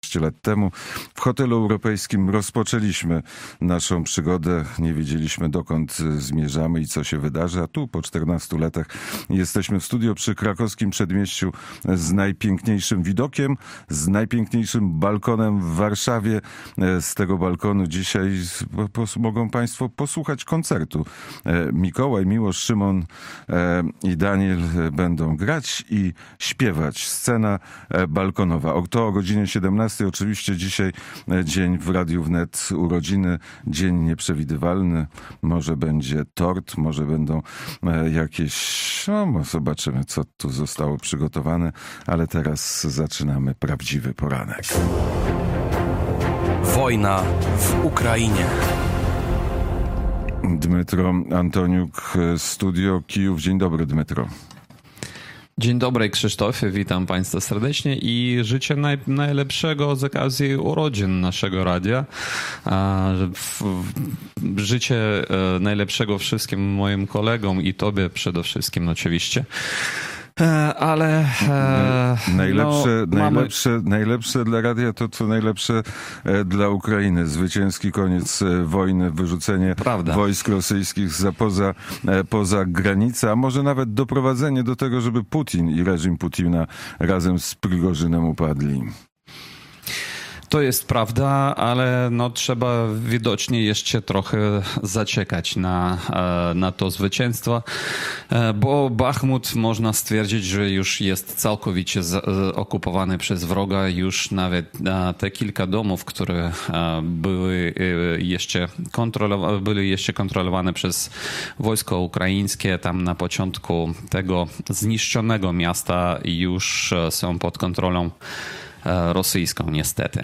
14 lat temu. W hotelu europejskim rozpoczęliśmy naszą przygodę. Nie wiedzieliśmy, dokąd zmierzamy i co się wydarzy, a tu po 14 latach jesteśmy w studio przy krakowskim przedmieściu z najpiękniejszym widokiem, z najpiękniejszym balkonem w Warszawie. Z tego balkonu dzisiaj mogą Państwo posłuchać koncertu. Mikołaj, Miłosz, Szymon i Daniel będą grać i śpiewać. Scena balkonowa. To o godzinie 17. Oczywiście dzisiaj dzień w Radiu Wnet, urodziny, dzień nieprzewidywalny. Może będzie tort, może będą jakieś... No, zobaczymy, co tu zostało przygotowane, ale teraz zaczynamy prawdziwy poranek. Wojna w Ukrainie. Dmytro Antoniuk, Studio Kijów. Dzień dobry, Dmytro. Dzień dobry, Krzysztofie, witam Państwa serdecznie i życzę najlepszego z okazji urodzin naszego radia. Życzę najlepszego wszystkim moim kolegom i Tobie przede wszystkim oczywiście. Ale najlepsze dla radia to co najlepsze dla Ukrainy. Zwycięski koniec wojny, wyrzucenie wojsk rosyjskich poza granicę, a może nawet doprowadzenie do tego, żeby Putin i reżim Putina razem z Prigorzynem upadli. To jest prawda, ale trzeba widocznie jeszcze trochę zaczekać na to zwycięstwo, bo Bachmut można stwierdzić, że już jest całkowicie okupowany przez wroga. Już nawet te kilka domów, które były jeszcze kontrolowane przez wojsko ukraińskie, tam na początku tego zniszczonego miasta już są pod kontrolą rosyjską niestety.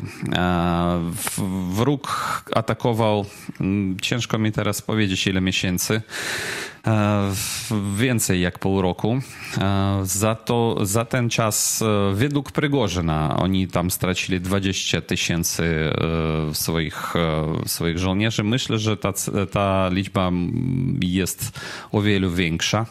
Wróg atakował, ciężko mi teraz powiedzieć ile miesięcy, więcej jak pół roku. Za ten czas według Prygorzyna oni tam stracili 20 000 swoich żołnierzy. Myślę, że ta liczba jest o wiele większa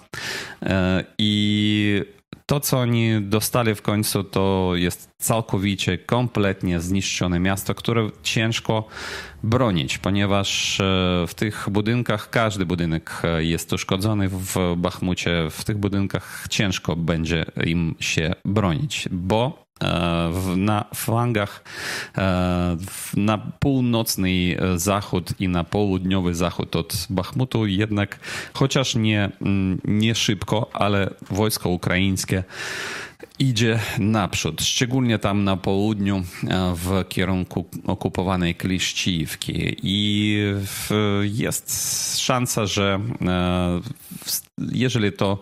i to, co oni dostali w końcu, to jest całkowicie, kompletnie zniszczone miasto, które ciężko bronić, ponieważ w tych budynkach, każdy budynek jest uszkodzony w Bachmucie. W tych budynkach ciężko będzie im się bronić, bo na flankach, na północny zachód i na południowy zachód od Bachmutu jednak, chociaż nie szybko, ale wojsko ukraińskie idzie naprzód, szczególnie tam na południu w kierunku okupowanej Kliszczyjówki i jest szansa, że jeżeli to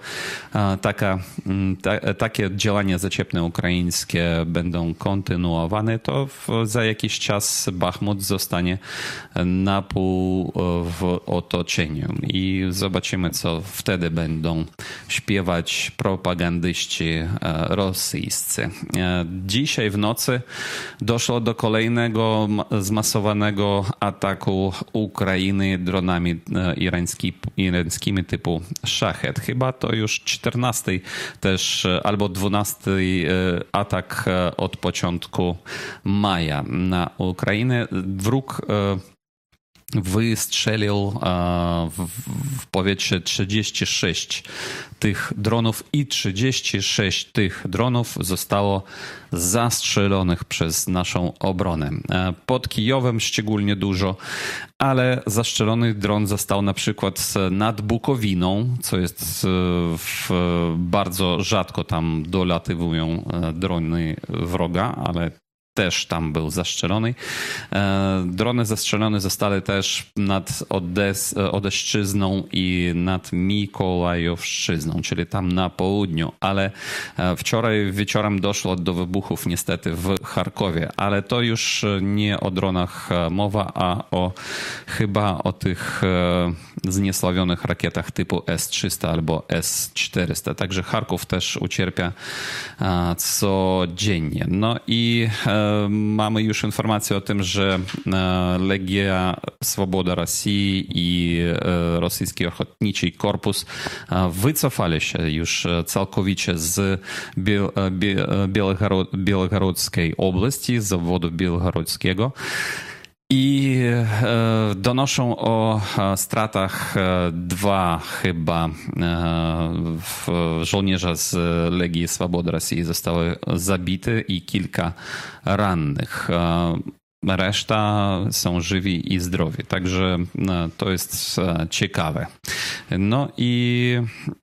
takie działania zaczepne ukraińskie będą kontynuowane, to za jakiś czas Bachmut zostanie na pół w otoczeniu i zobaczymy, co wtedy będą śpiewać propagandyści rosyjscy. Dzisiaj w nocy doszło do kolejnego zmasowanego ataku Ukrainy dronami irańskimi typu Szachet. Chyba to już 14 też albo 12 atak od początku maja na Ukrainę. Wróg wystrzelił w powietrze 36 tych dronów i 36 tych dronów zostało zastrzelonych przez naszą obronę. Pod Kijowem szczególnie dużo, ale zastrzelony dron został na przykład nad Bukowiną, co jest bardzo rzadko tam dolatywują drony wroga, ale też tam był zastrzelony. Drony zastrzelone zostały też nad Odeszczyzną i nad Mikołajowszczyzną, czyli tam na południu, ale wczoraj wieczorem doszło do wybuchów niestety w Charkowie, ale to już nie o dronach mowa, a chyba o tych zniesławionych rakietach typu S-300 albo S-400. Także Charków też ucierpia codziennie. No i mamy już informację o tym, że Legia Swoboda Rosji i Rosyjski Ochotniczy Korpus wycofali się już całkowicie z Białogorodzkiej oblasti, z obwodu białogorodzkiego. I donoszą o stratach 2 chyba żołnierza z Legii Swobody Rosji zostały zabite i kilka rannych. Reszta są żywi i zdrowi, także to jest ciekawe. No i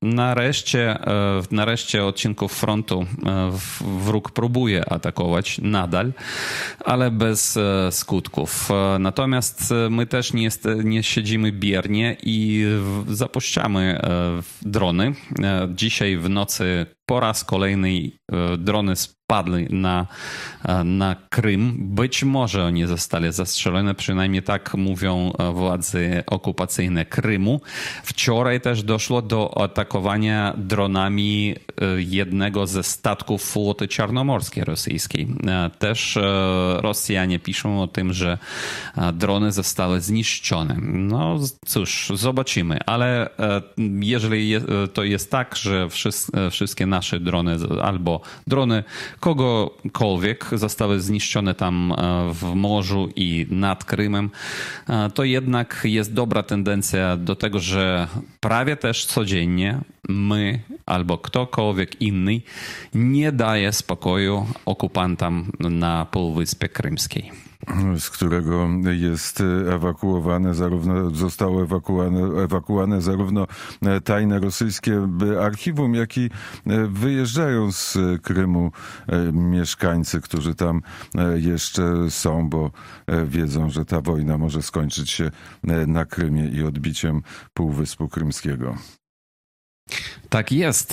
nareszcie odcinków frontu wróg próbuje atakować nadal, ale bez skutków. Natomiast my też nie siedzimy biernie i zapuszczamy drony. Dzisiaj w nocy po raz kolejny drony spadły na Krym. Być może oni zostali zastrzelone, przynajmniej tak mówią władze okupacyjne Krymu. Wczoraj też doszło do atakowania dronami jednego ze statków floty czarnomorskiej rosyjskiej. Też Rosjanie piszą o tym, że drony zostały zniszczone. No cóż, zobaczymy, ale jeżeli to jest tak, że wszystkie nasze drony albo drony kogokolwiek zostały zniszczone tam w morzu i nad Krymem, to jednak jest dobra tendencja do tego, że prawie też codziennie my albo ktokolwiek inny nie daje spokoju okupantom na Półwyspie Krymskiej. Z którego jest zostało ewakuowane zarówno tajne rosyjskie archiwum, jak i wyjeżdżają z Krymu mieszkańcy, którzy tam jeszcze są, bo wiedzą, że ta wojna może skończyć się na Krymie i odbiciem Półwyspu Krymskiego. Tak jest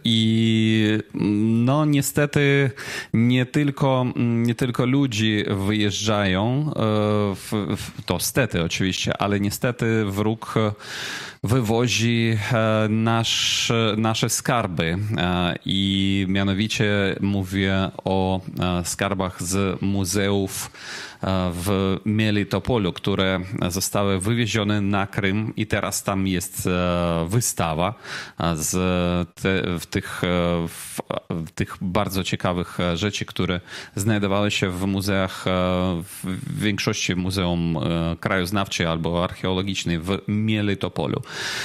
i no niestety nie tylko ludzi wyjeżdżają, to stety oczywiście, ale niestety wróg wywozi nasze skarby i mianowicie mówię o skarbach z muzeów w Melitopolu, które zostały wywiezione na Krym i teraz tam jest wystawa w tych bardzo ciekawych rzeczy, które znajdowały się w muzeach, w większości muzeum krajoznawczej albo archeologicznej w Melitopolu.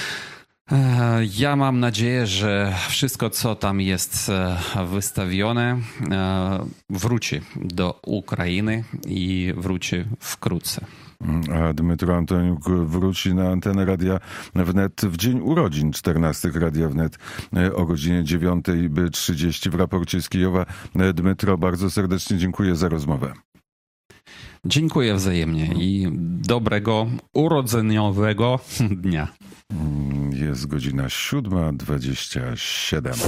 Ja mam nadzieję, że wszystko, co tam jest wystawione, wróci do Ukrainy i wróci wkrótce. A Dmytro Antoniuk wróci na antenę Radia Wnet w dzień urodzin 14 Radia Wnet o godzinie 9:30 w raporcie z Kijowa. Dmytro, bardzo serdecznie dziękuję za rozmowę. Dziękuję wzajemnie i dobrego urodzeniowego dnia. Jest godzina 7:27.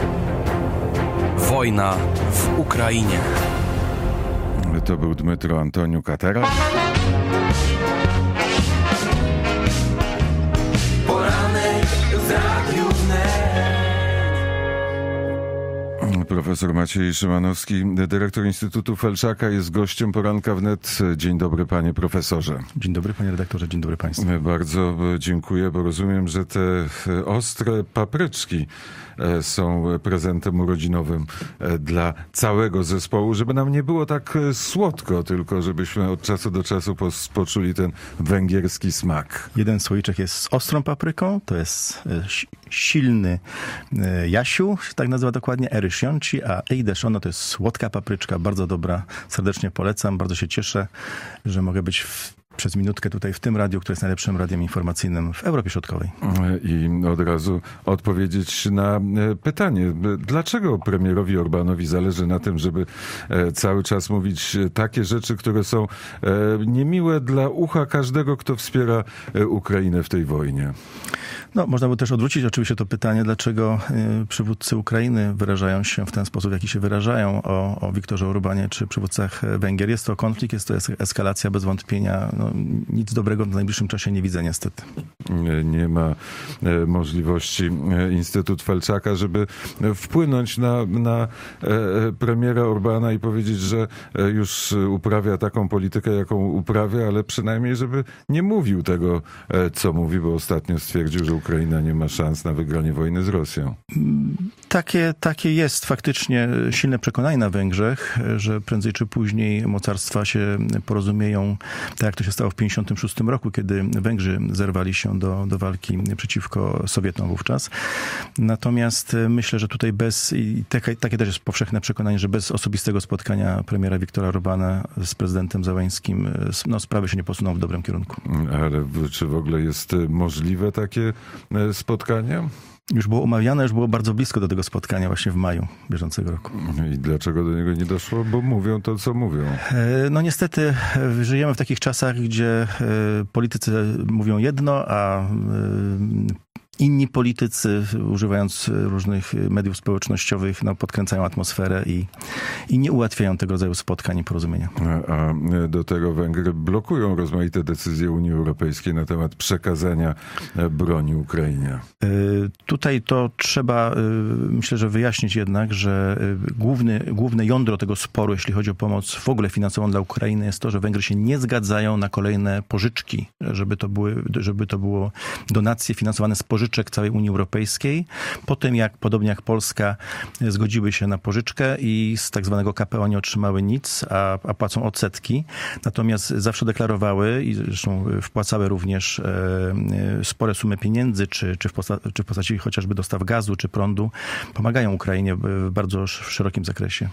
Wojna w Ukrainie. To był Dmytro Antoniuk, a teraz... Poranek w Radiu Wnet. Profesor Maciej Szymanowski, dyrektor Instytutu Felczaka, jest gościem Poranka Wnet. Dzień dobry, panie profesorze. Dzień dobry, panie redaktorze, dzień dobry państwu. Bardzo dziękuję, bo rozumiem, że te ostre papryczki są prezentem urodzinowym dla całego zespołu, żeby nam nie było tak słodko, tylko żebyśmy od czasu do czasu poczuli ten węgierski smak. Jeden słoiczek jest z ostrą papryką, to jest silny Jasiu, tak nazywa dokładnie, Erysionci, a Eideszono to jest słodka papryczka, bardzo dobra, serdecznie polecam, bardzo się cieszę, że mogę być przez minutkę tutaj w tym radiu, które jest najlepszym radiem informacyjnym w Europie Środkowej. I od razu odpowiedzieć na pytanie, dlaczego premierowi Orbánowi zależy na tym, żeby cały czas mówić takie rzeczy, które są niemiłe dla ucha każdego, kto wspiera Ukrainę w tej wojnie? No, można by też odwrócić oczywiście to pytanie, dlaczego przywódcy Ukrainy wyrażają się w ten sposób, w jaki się wyrażają o Viktorze Orbanie czy przywódcach Węgier. Jest to konflikt, jest to eskalacja bez wątpienia. No, nic dobrego w najbliższym czasie nie widzę niestety. Nie ma możliwości Instytut Felczaka, żeby wpłynąć na premiera Orbana i powiedzieć, że już uprawia taką politykę, jaką uprawia, ale przynajmniej, żeby nie mówił tego, co mówi, bo ostatnio stwierdził, że Ukraina nie ma szans na wygranie wojny z Rosją. Takie jest faktycznie silne przekonanie na Węgrzech, że prędzej czy później mocarstwa się porozumieją, tak jak to się stało w 1956 roku, kiedy Węgrzy zerwali się do walki przeciwko Sowietom wówczas. Natomiast myślę, że tutaj takie też jest powszechne przekonanie, że bez osobistego spotkania premiera Viktora Orbana z prezydentem Zełeńskim sprawy się nie posuną w dobrym kierunku. Ale czy w ogóle jest możliwe takie spotkanie? Już było umawiane, już było bardzo blisko do tego spotkania właśnie w maju bieżącego roku. I dlaczego do niego nie doszło? Bo mówią to, co mówią. No niestety żyjemy w takich czasach, gdzie politycy mówią jedno, a inni politycy, używając różnych mediów społecznościowych, podkręcają atmosferę i nie ułatwiają tego rodzaju spotkań i porozumienia. A do tego Węgry blokują rozmaite decyzje Unii Europejskiej na temat przekazania broni Ukrainie. Tutaj to trzeba, myślę, że wyjaśnić jednak, że główne jądro tego sporu, jeśli chodzi o pomoc w ogóle finansową dla Ukrainy, jest to, że Węgry się nie zgadzają na kolejne pożyczki, żeby to było donacje finansowane z pożyczek całej Unii Europejskiej. Po tym, podobnie jak Polska, zgodziły się na pożyczkę i z tak zwanego KPO nie otrzymały nic, a płacą odsetki. Natomiast zawsze deklarowały i zresztą wpłacały również spore sumy pieniędzy, czy w postaci chociażby dostaw gazu, czy prądu. Pomagają Ukrainie w bardzo szerokim zakresie.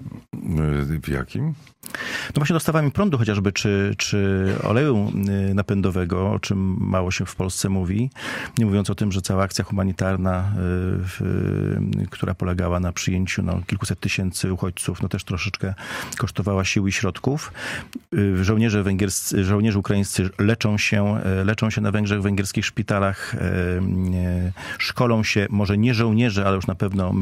W jakim? No właśnie dostawami prądu chociażby, czy oleju napędowego, o czym mało się w Polsce mówi. Nie mówiąc o tym, że cała akcja humanitarna, która polegała na przyjęciu kilkuset tysięcy uchodźców, też troszeczkę kosztowała sił i środków. Żołnierze ukraińscy leczą się na Węgrzech, w węgierskich szpitalach, szkolą się, może nie żołnierze, ale już na pewno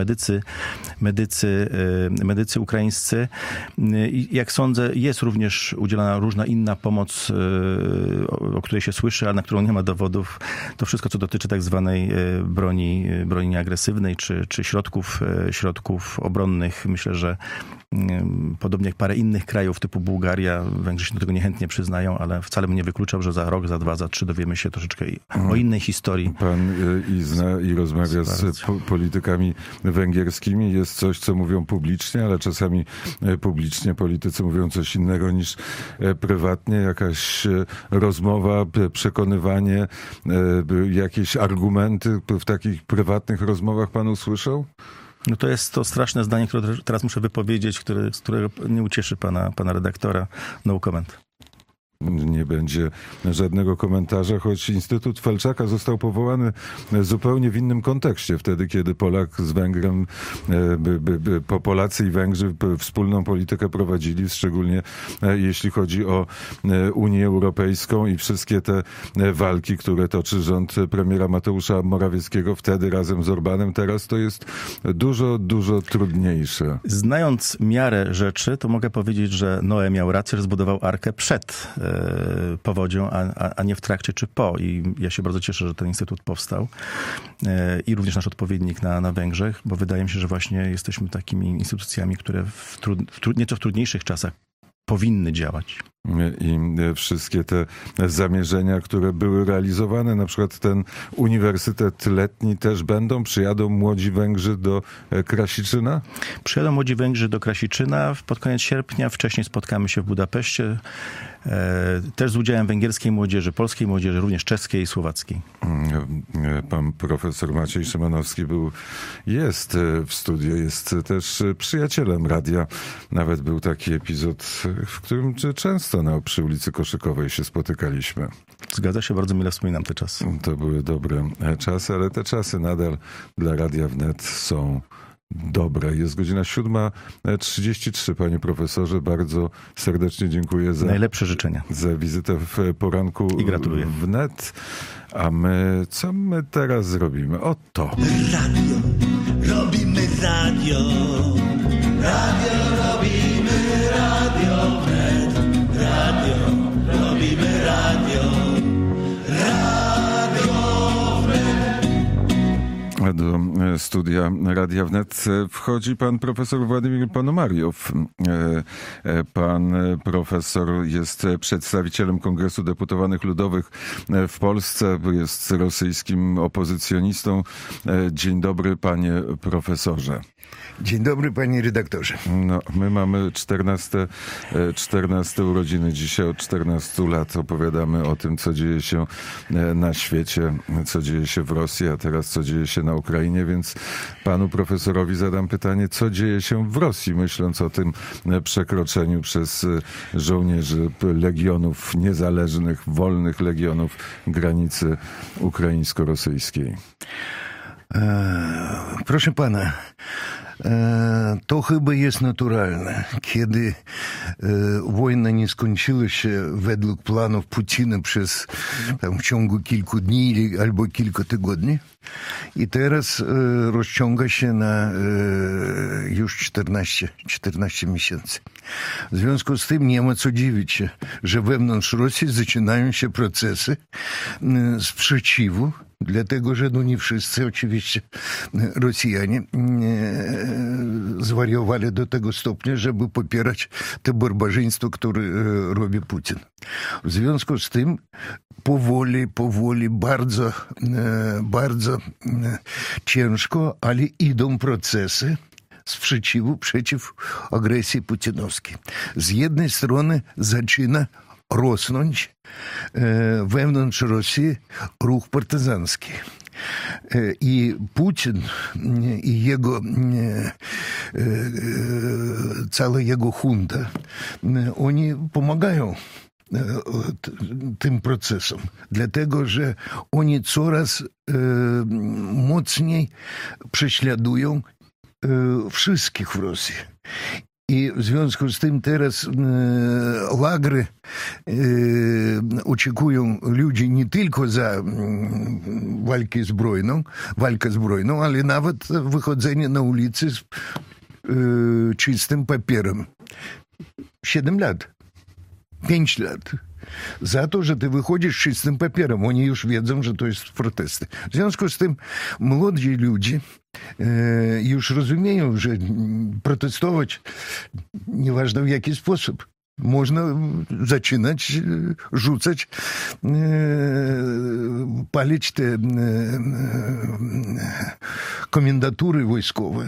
medycy ukraińscy. I jak sądzę, jest również udzielana różna inna pomoc, o której się słyszy, ale na którą nie ma dowodów. To wszystko, co dotyczy tak zwanej broni nieagresywnej, czy środków obronnych. Myślę, że podobnie jak parę innych krajów typu Bułgaria, Węgrzy się do tego niechętnie przyznają, ale wcale bym nie wykluczał, że za rok, za 2, za 3 dowiemy się troszeczkę o innej historii. Pan zna i rozmawia z politykami węgierskimi. Jest coś, co mówią publicznie, ale czasami publicznie politycy mówią coś innego niż prywatnie. Jakaś rozmowa, przekonywanie, jakieś argumenty w takich prywatnych rozmowach pan usłyszał? No to jest to straszne zdanie, które teraz muszę wypowiedzieć, z którego nie ucieszy pana redaktora. No comment. Nie będzie żadnego komentarza, choć Instytut Felczaka został powołany zupełnie w innym kontekście. Wtedy, kiedy Polak z Węgrem, Polacy i Węgrzy wspólną politykę prowadzili, szczególnie jeśli chodzi o Unię Europejską i wszystkie te walki, które toczy rząd premiera Mateusza Morawieckiego wtedy razem z Orbanem. Teraz to jest dużo, dużo trudniejsze. Znając miarę rzeczy, to mogę powiedzieć, że Noe miał rację, że zbudował arkę przed powodzią, a nie w trakcie czy po. I ja się bardzo cieszę, że ten instytut powstał i również nasz odpowiednik na Węgrzech, bo wydaje mi się, że właśnie jesteśmy takimi instytucjami, które nieco w trudniejszych czasach powinny działać. I wszystkie te zamierzenia, które były realizowane, na przykład ten uniwersytet letni też przyjadą młodzi Węgrzy do Krasiczyna? Przyjadą młodzi Węgrzy do Krasiczyna pod koniec sierpnia. Wcześniej spotkamy się w Budapeszcie. Też z udziałem węgierskiej młodzieży, polskiej młodzieży, również czeskiej i słowackiej. Pan profesor Maciej Szymanowski jest w studiu, jest też przyjacielem radia. Nawet był taki epizod, w którym często przy ulicy Koszykowej się spotykaliśmy. Zgadza się, bardzo mile wspominam te czasy. To były dobre czasy, ale te czasy nadal dla Radia Wnet są dobre. Jest godzina 7:33, panie profesorze. Bardzo serdecznie dziękuję za najlepsze życzenia. Za wizytę w poranku i gratuluję. Wnet. Co my teraz zrobimy? Oto. Radio, robimy radio. Radio robimy, radio wnet. Radio robimy, radio. Radio wnet. Do studia Radia Wnet wchodzi pan profesor Władimir Ponomariow. Pan profesor jest przedstawicielem Kongresu Deputowanych Ludowych w Polsce, jest rosyjskim opozycjonistą. Dzień dobry, panie profesorze. Dzień dobry, panie redaktorze. No, my mamy 14 urodziny. Dzisiaj od 14 lat opowiadamy o tym, co dzieje się na świecie, co dzieje się w Rosji, a teraz co dzieje się na Ukrainie, więc panu profesorowi zadam pytanie, co dzieje się w Rosji, myśląc o tym przekroczeniu przez żołnierzy legionów niezależnych, wolnych legionów granicy ukraińsko-rosyjskiej. Proszę pana, to chyba jest naturalne. Kiedy wojna nie skończyła się według planów Putina przez w ciągu kilku dni albo kilku tygodni i teraz rozciąga się na już 14 miesięcy. W związku z tym nie ma co dziwić się, że wewnątrz Rosji zaczynają się procesy sprzeciwu, dlatego że nie wszyscy oczywiście Rosjanie zwariowali do tego stopnia, żeby popierać te barbarzyństwo, które robi Putin. W związku z tym powoli, bardzo ciężko, ale idą procesy sprzeciwu przeciw agresji putinowskiej. Z jednej strony zaczyna rosnąć wewnątrz Rosji ruch partyzancki. I Putin i cała jego junta, oni pomagają tym procesom, dlatego że oni coraz mocniej prześladują wszystkich w Rosji. I w związku z tym teraz lagry oczekują ludzi nie tylko za walkę zbrojną, ale nawet wychodzenie na ulicy z czystym papierem. 7 lat. 5 lat. Za to, że ty wychodzisz z czystym papierem. Oni już wiedzą, że to jest protesty. W związku z tym młodzi ludzie już rozumieją, że protestować nieważne w jaki sposób. Można zaczynać rzucać, palić te komendatury wojskowe,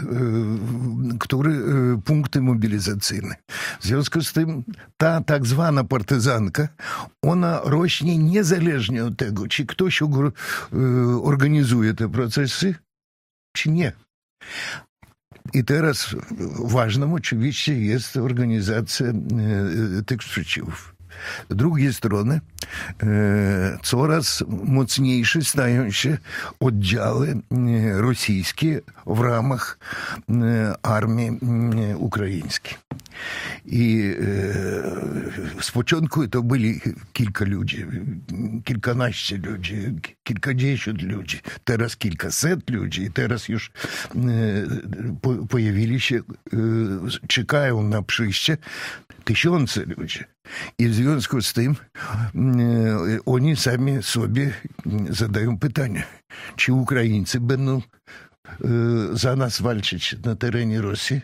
punkty mobilizacyjne. W związku z tym ta tak zwana partyzanka, ona rośnie niezależnie od tego, czy ktoś organizuje te procesy, czy nie. I teraz ważną oczywiście jest organizacja tych sprzeciwów. Z drugiej strony coraz mocniejsze stają się oddziały rosyjskie w ramach armii ukraińskiej. I z początku to byli kilka ludzi, kilkanaście ludzi, kilkadziesiąt ludzi, teraz kilkaset ludzi i teraz już pojawili się, czekają na przyjście tysiące ludzi. I w związku z tym oni sami sobie zadają pytanie, czy Ukraińcy będą za nas walczyć na terenie Rosji?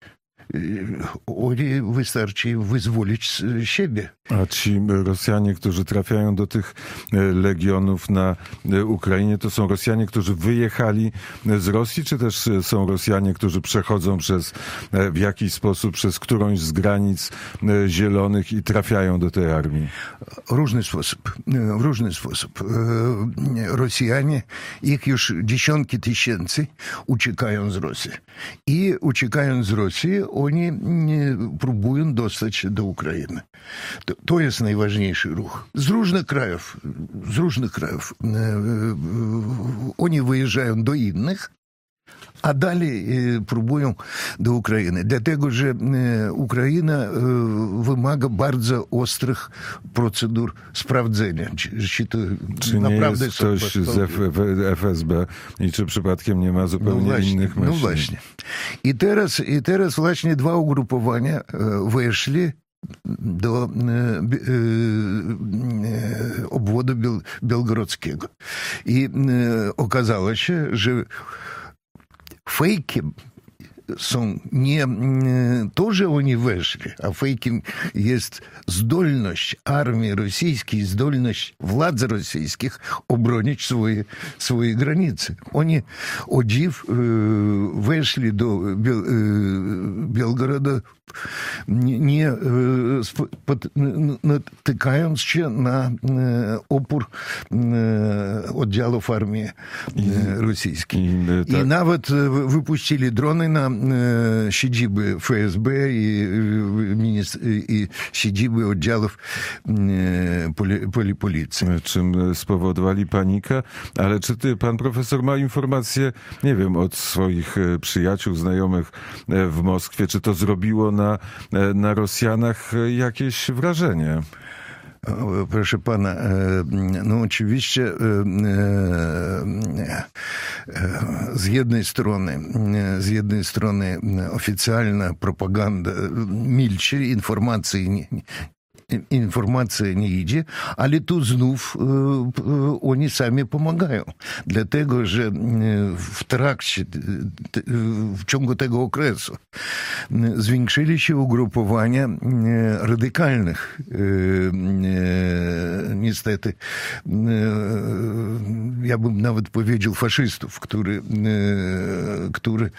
Oni wystarczy wyzwolić siebie. A ci Rosjanie, którzy trafiają do tych legionów na Ukrainie, to są Rosjanie, którzy wyjechali z Rosji, czy też są Rosjanie, którzy przechodzą w jakiś sposób przez którąś z granic zielonych i trafiają do tej armii? W różny sposób. Rosjanie, ich już dziesiątki tysięcy uciekają z Rosji. I uciekając z Rosji, oni próbują dostać się do Ukrainy. To jest najważniejszy ruch. Z różnych krajów. Oni wyjeżdżają do innych, a dalej próbują do Ukrainy. Dlatego, że Ukraina wymaga bardzo ostrych procedur sprawdzenia, czy to czy naprawdę nie jest ktoś z FSB i czy przypadkiem nie ma zupełnie innych myśli. No właśnie. I teraz właśnie dwa ugrupowania weszli do obwodu białgorodzkiego. I okazało się, że fejki są nie to, że oni weszli, a fejkiem jest zdolność armii rosyjskiej, zdolność władz rosyjskich obronić swoje granice. Oni, o dziw, weszli do Białgoroda nie natykając się na opór oddziałów armii rosyjskiej. I nawet wypuścili drony na siedziby FSB i siedziby oddziałów policji. Czym spowodowali panikę, ale czy pan profesor ma informacje, nie wiem, od swoich przyjaciół, znajomych w Moskwie, czy to zrobiło na Rosjanach jakieś wrażenie? Proszę pana, no oczywiście z jednej strony oficjalna propaganda milczy, informacja nie idzie, ale tu znów oni sami pomagają. Dlatego, że w ciągu tego okresu zwiększyli się ugrupowania radykalnych, niestety, ja bym nawet powiedział faszystów, którzy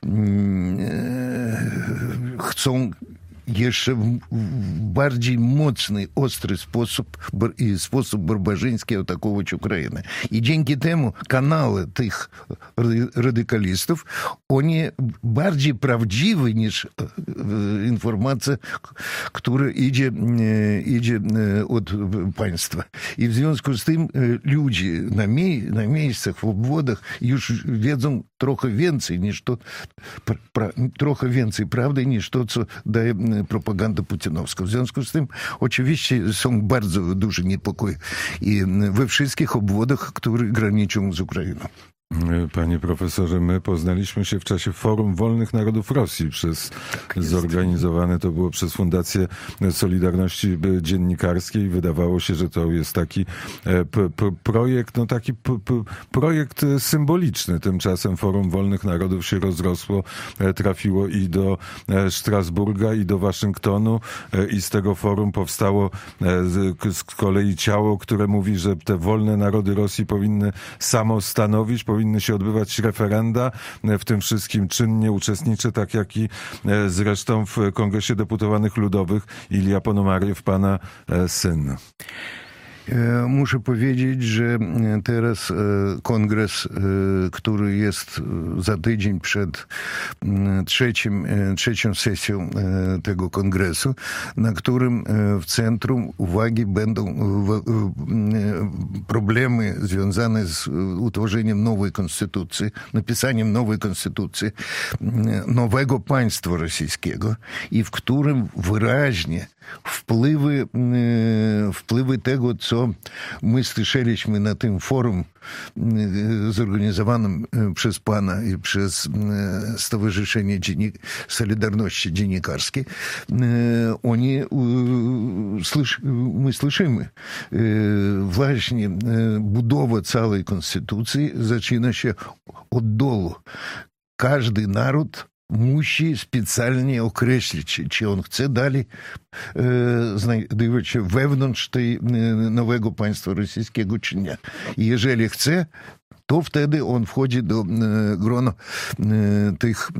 chcą jeszcze w bardziej mocny, ostry sposób barbarzyński atakować Ukrainę. I dzięki temu kanały tych radykalistów, oni bardziej prawdziwe niż informacja, która idzie od państwa. I w związku z tym ludzie na miejscach, w obwodach już wiedzą trochę więcej niż to, trochę więcej prawdy niż to, co daje propaganda putinowska. W związku z tym oczywiście są bardzo duże niepokoje i we wszystkich obwodach, które graniczą z Ukrainą. Panie profesorze, my poznaliśmy się w czasie Forum Wolnych Narodów Rosji zorganizowane to było przez Fundację Solidarności Dziennikarskiej. Wydawało się, że to jest taki projekt, no taki projekt symboliczny. Tymczasem Forum Wolnych Narodów się rozrosło, trafiło i do Strasburga, i do Waszyngtonu, i z tego forum powstało z kolei ciało, które mówi, że te wolne narody Rosji powinny samostanowić, powinny się odbywać referenda, w tym wszystkim czynnie uczestniczy, tak jak i zresztą w Kongresie Deputowanych Ludowych Ilja Ponomariew, pana syn. Muszę powiedzieć, że teraz kongres, który jest za tydzień przed trzecią sesją tego kongresu, na którym w centrum uwagi będą problemy związane z utworzeniem nowej konstytucji, napisaniem nowej konstytucji, nowego państwa rosyjskiego i w którym wyraźnie wpływy tego, co my słyszeliśmy na tym forum zorganizowanym przez pana i przez Stowarzyszenie Solidarności Dziennikarskiej, my słyszymy. Właśnie budowa całej konstytucji zaczyna się od dołu. Każdy naród musi specjalnie określić, czy on chce dalej znajdować się wewnątrz tej nowego państwa rosyjskiego, czy nie. I jeżeli chce, to wtedy on wchodzi do grona tych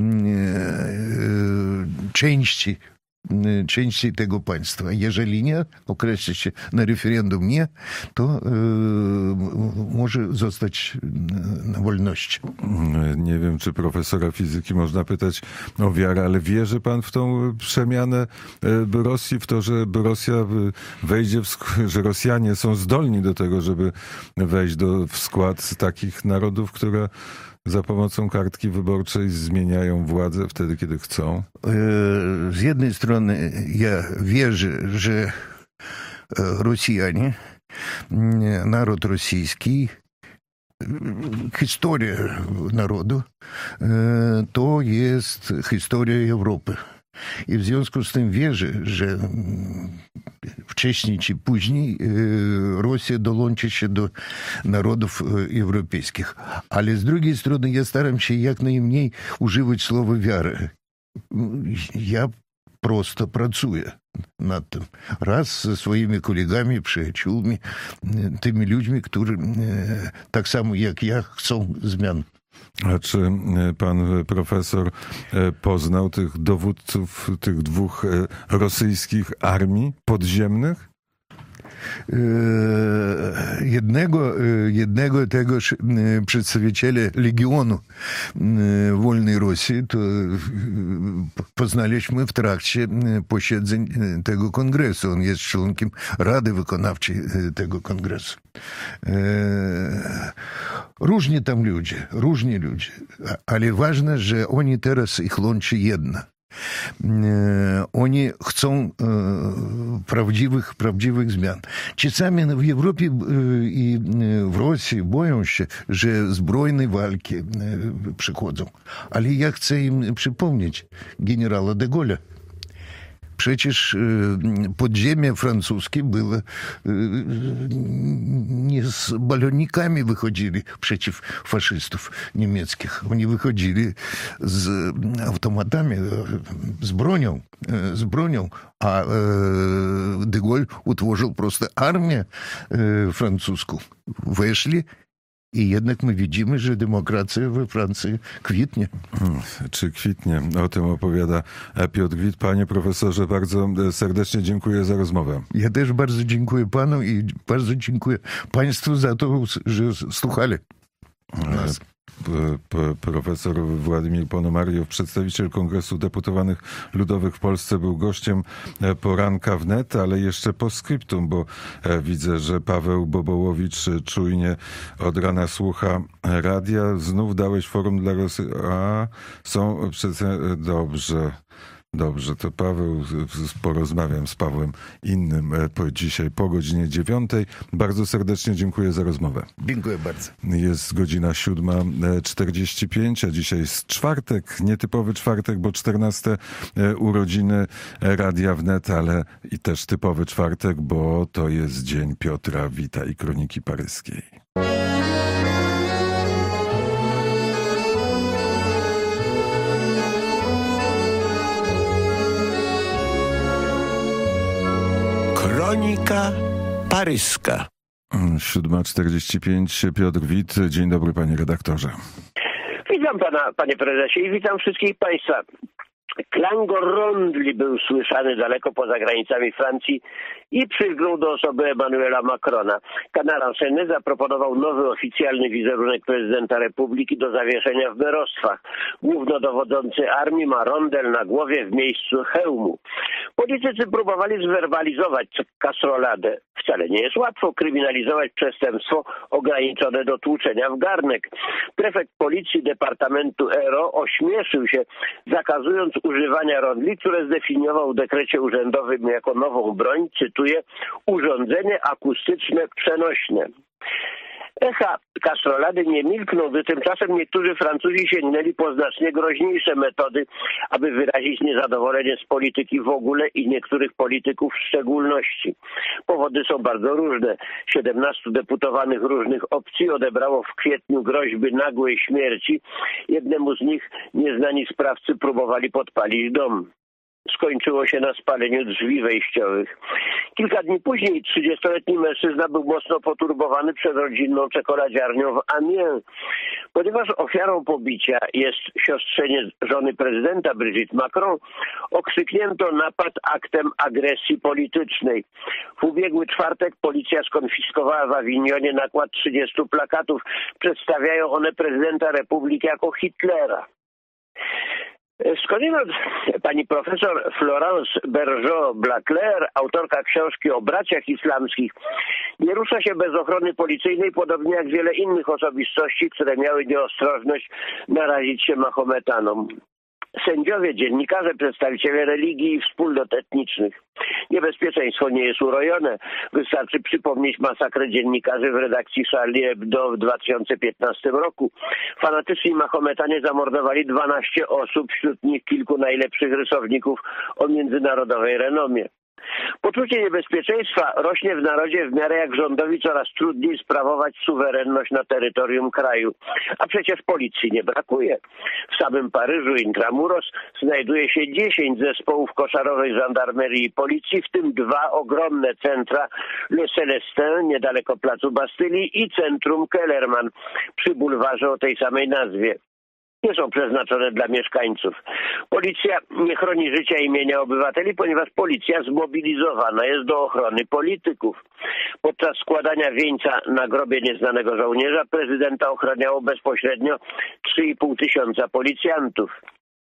części tego państwa. Jeżeli nie, określi się na referendum nie, to może zostać na wolności. Nie wiem, czy profesora fizyki można pytać o wiarę, ale wierzy pan w tą przemianę Rosji, w to, że Rosja wejdzie, że Rosjanie są zdolni do tego, żeby wejść w skład takich narodów, które za pomocą kartki wyborczej zmieniają władzę wtedy, kiedy chcą? Z jednej strony ja wierzę, że Rosjanie, naród rosyjski, historia narodu to jest historia Europy. I w związku z tym wierzę, że wcześniej czy później Rosja dołączy się do narodów europejskich. Ale z drugiej strony ja staram się jak najmniej używać słowa wiary. Ja prosto pracuję nad tym. Raz ze swoimi kolegami, przyjaciółmi, tymi ludźmi, którzy tak samo jak ja chcą zmian. A czy pan profesor poznał tych dowódców tych dwóch rosyjskich armii podziemnych? Jednego tegoż przedstawiciela Legionu Wolnej Rosji to poznaliśmy w trakcie posiedzeń tego kongresu. On jest członkiem Rady Wykonawczej tego kongresu. Różni tam ludzie, ale ważne, że oni teraz ich łączy jedno. Oni chcą prawdziwych zmian. Czasami w Europie i w Rosji boją się, że zbrojne walki przychodzą. Ale ja chcę im przypomnieć generała de Gaulle'a. Przecież podziemie francuskie było nie z balonikami wychodzili przeciw faszystów niemieckich. Oni wychodzili z automatami, z bronią. A de Gaulle utworzył prosto armię francuską. Weszli. I jednak my widzimy, że demokracja we Francji kwitnie. Czy kwitnie? O tym opowiada Piotr Wit. Panie profesorze, bardzo serdecznie dziękuję za rozmowę. Ja też bardzo dziękuję panu i bardzo dziękuję państwu za to, że słuchali nas. Profesor Władimir Ponomariow, przedstawiciel Kongresu Deputowanych Ludowych w Polsce, był gościem poranka wnet, ale jeszcze postscriptum, bo widzę, że Paweł Bobołowicz czujnie od rana słucha radia. Znów dałeś forum dla Rosji. Dobrze, to Paweł, porozmawiam z Pawłem innym dzisiaj po godzinie 9. Bardzo serdecznie dziękuję za rozmowę. Dziękuję bardzo. Jest godzina 7:45, a dzisiaj jest czwartek, nietypowy czwartek, bo 14 urodziny Radia Wnet, ale i też typowy czwartek, bo to jest dzień Piotra Wita i Kroniki Paryskiej. Kronika paryska. 7:45, Piotr Wit. Dzień dobry, panie redaktorze. Witam pana, panie prezesie, i witam wszystkich państwa. Klangor rondli był słyszany daleko poza granicami Francji i przylgnął do osoby Emmanuela Macrona. Kanał Anceny zaproponował nowy oficjalny wizerunek prezydenta Republiki do zawieszenia w merostwach. Głównodowodzący armii ma rondel na głowie w miejscu hełmu. Politycy próbowali zwerbalizować kastroladę. Wcale nie jest łatwo kryminalizować przestępstwo ograniczone do tłuczenia w garnek. Prefekt policji Departamentu Ero ośmieszył się, zakazując używania rondli, które zdefiniował w dekrecie urzędowym jako nową broń, cytuję, urządzenie akustyczne przenośne. Echa kastrolady nie milkną, gdy tymczasem niektórzy Francuzi sięgnęli po znacznie groźniejsze metody, aby wyrazić niezadowolenie z polityki w ogóle i niektórych polityków w szczególności. Powody są bardzo różne. 17 deputowanych różnych opcji odebrało w kwietniu groźby nagłej śmierci. Jednemu z nich nieznani sprawcy próbowali podpalić dom. Skończyło się na spaleniu drzwi wejściowych. Kilka dni później 30-letni mężczyzna był mocno poturbowany przez rodzinną czekoladziarnią w Amiens. Ponieważ ofiarą pobicia jest siostrzeniec żony prezydenta Brigitte Macron, okrzyknięto napad aktem agresji politycznej. W ubiegły czwartek policja skonfiskowała w Awinionie nakład 30 plakatów. Przedstawiają one prezydenta Republiki jako Hitlera. Skądinąd pani profesor Florence Bergeau-Blaclair, autorka książki o braciach islamskich, nie rusza się bez ochrony policyjnej, podobnie jak wiele innych osobistości, które miały nieostrożność narazić się Mahometanom. Sędziowie, dziennikarze, przedstawiciele religii i wspólnot etnicznych. Niebezpieczeństwo nie jest urojone. Wystarczy przypomnieć masakrę dziennikarzy w redakcji Charlie Hebdo w 2015 roku. Fanatyczni Mahometanie zamordowali 12 osób, wśród nich kilku najlepszych rysowników o międzynarodowej renomie. Poczucie niebezpieczeństwa rośnie w narodzie w miarę jak rządowi coraz trudniej sprawować suwerenność na terytorium kraju. A przecież policji nie brakuje. W samym Paryżu Intramuros znajduje się 10 zespołów koszarowej żandarmerii i policji, w tym 2 ogromne centra, Le Célestin niedaleko placu Bastylii i centrum Kellerman przy bulwarze o tej samej nazwie. Nie są przeznaczone dla mieszkańców. Policja nie chroni życia i mienia obywateli, ponieważ policja zmobilizowana jest do ochrony polityków. Podczas składania wieńca na grobie nieznanego żołnierza prezydenta ochraniało bezpośrednio 3,5 tysiąca policjantów.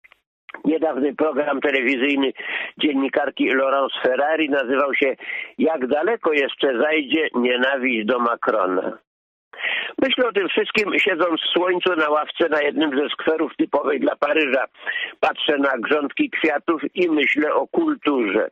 Niedawny program telewizyjny dziennikarki Laurence Ferrari nazywał się „Jak daleko jeszcze zajdzie nienawiść do Macrona”. Myślę o tym wszystkim, siedząc w słońcu na ławce na jednym ze skwerów typowych dla Paryża. Patrzę na grządki kwiatów i myślę o kulturze.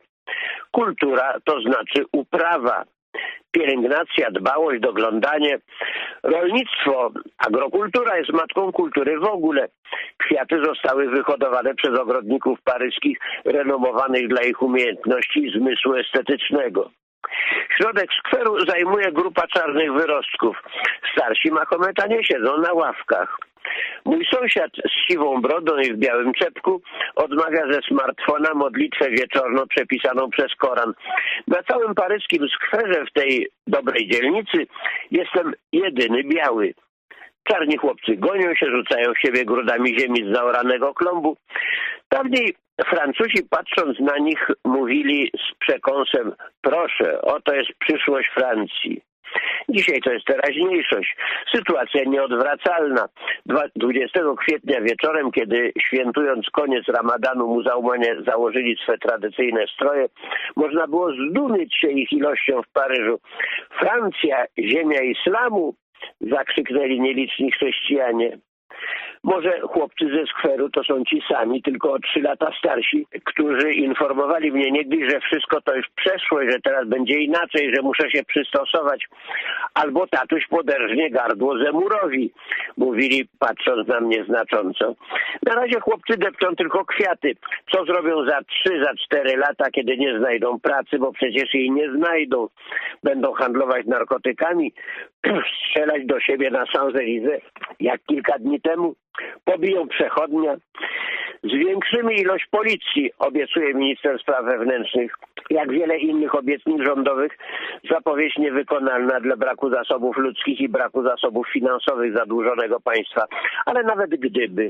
Kultura to znaczy uprawa, pielęgnacja, dbałość, doglądanie. Rolnictwo, agrokultura jest matką kultury w ogóle. Kwiaty zostały wyhodowane przez ogrodników paryskich, renomowanych dla ich umiejętności i zmysłu estetycznego. Środek skweru zajmuje grupa czarnych wyrostków. Starsi Mahometanie siedzą na ławkach. Mój sąsiad z siwą brodą i w białym czepku odmawia ze smartfona modlitwę wieczorną przepisaną przez Koran. Na całym paryskim skwerze w tej dobrej dzielnicy jestem jedyny biały. Czarni chłopcy gonią się, rzucają w siebie grudami ziemi z zaoranego klombu. Dawniej Francuzi, patrząc na nich, mówili z przekąsem: proszę, oto jest przyszłość Francji. Dzisiaj to jest teraźniejszość. Sytuacja nieodwracalna. 20 kwietnia wieczorem, kiedy świętując koniec ramadanu muzułmanie założyli swe tradycyjne stroje, można było zdumieć się ich ilością w Paryżu. Francja, ziemia islamu, zakrzyknęli nieliczni chrześcijanie. Może chłopcy ze skweru to są ci sami, tylko o 3 lata starsi, którzy informowali mnie niegdyś, że wszystko to już przeszłość, że teraz będzie inaczej, że muszę się przystosować. Albo tatuś poderżnie gardło Zemurowi, mówili, patrząc na mnie znacząco. Na razie chłopcy depczą tylko kwiaty. Co zrobią za 3, za 4 lata, kiedy nie znajdą pracy, bo przecież jej nie znajdą. Będą handlować narkotykami, strzelać do siebie na Champs-Élysées, jak kilka dni temu. Pobiją przechodnia. Zwiększymy ilość policji, obiecuje minister spraw wewnętrznych. Jak wiele innych obietnic rządowych, zapowiedź niewykonalna dla braku zasobów ludzkich i braku zasobów finansowych zadłużonego państwa. Ale nawet gdyby,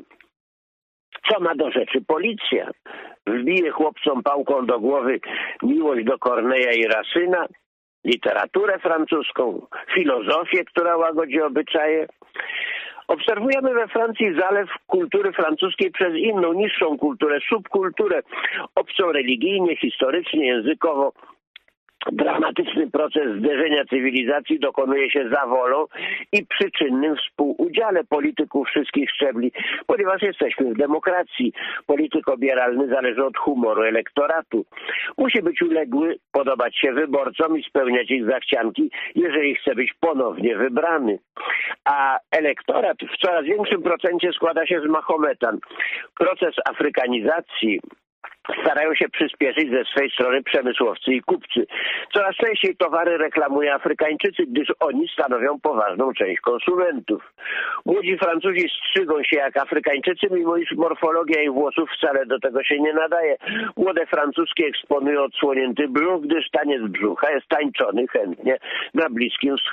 co ma do rzeczy policja? Wbije chłopcom pałką do głowy miłość do Corneille'a i Racyna, literaturę francuską, filozofię, która łagodzi obyczaje. Obserwujemy we Francji zalew kultury francuskiej przez inną, niższą kulturę, subkulturę, obcą religijnie, historycznie, językowo. Dramatyczny proces zderzenia cywilizacji dokonuje się za wolą i przy czynnym współudziale polityków wszystkich szczebli, ponieważ jesteśmy w demokracji. Polityk obieralny zależy od humoru elektoratu. Musi być uległy, podobać się wyborcom i spełniać ich zachcianki, jeżeli chce być ponownie wybrany. A elektorat w coraz większym procencie składa się z Mahometan. Proces afrykanizacji starają się przyspieszyć ze swej strony przemysłowcy i kupcy. Coraz częściej towary reklamuje Afrykańczycy, gdyż oni stanowią poważną część konsumentów. Młodzi Francuzi strzygą się jak Afrykańczycy, mimo iż morfologia ich włosów wcale do tego się nie nadaje. Młode francuskie eksponują odsłonięty brzuch, gdyż taniec brzucha jest tańczony chętnie na Bliskim Wschodzie.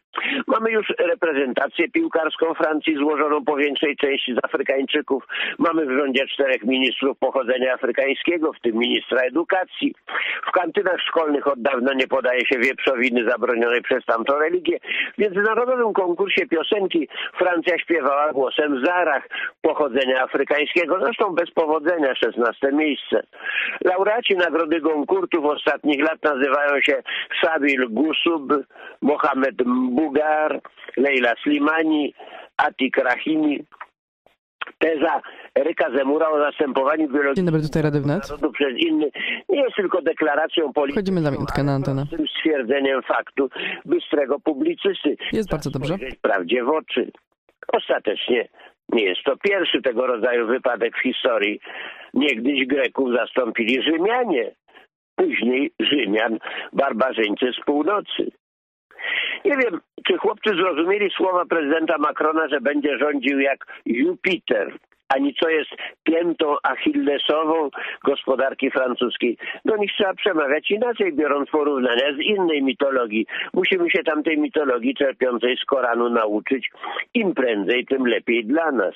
Mamy już reprezentację piłkarską Francji złożoną po większej części z Afrykańczyków. Mamy w rządzie 4 ministrów pochodzenia afrykańskiego, w tym ministra edukacji. W kantynach szkolnych od dawna nie podaje się wieprzowiny zabronionej przez tamtą religię. W międzynarodowym konkursie piosenki Francja śpiewała głosem Zarah pochodzenia afrykańskiego, zresztą bez powodzenia, 16 miejsce. Laureaci Nagrody Goncourtu w ostatnich lat nazywają się Sabil Gusub, Mohamed Bugar, Leila Slimani, Atik Rahimi. Teza Eryka Zemura o zastępowaniu biologii Dzień dobry, tutaj Rady Wnet. narodu przez inny nie jest tylko deklaracją polityczną, Wchodzimy za minutkę na antenę. ale stwierdzeniem faktu bystrego publicysty. Jest bardzo dobrze. Spojrzeć prawdzie w oczy. Ostatecznie nie jest to pierwszy tego rodzaju wypadek w historii. Niegdyś Greków zastąpili Rzymianie, później Rzymian barbarzyńcy z północy. Nie wiem, czy chłopcy zrozumieli słowa prezydenta Macrona, że będzie rządził jak Jupiter, ani co jest piętą achillesową gospodarki francuskiej. Do nich trzeba przemawiać inaczej, biorąc porównania z innej mitologii. Musimy się tamtej mitologii czerpiącej z Koranu nauczyć. Im prędzej, tym lepiej dla nas.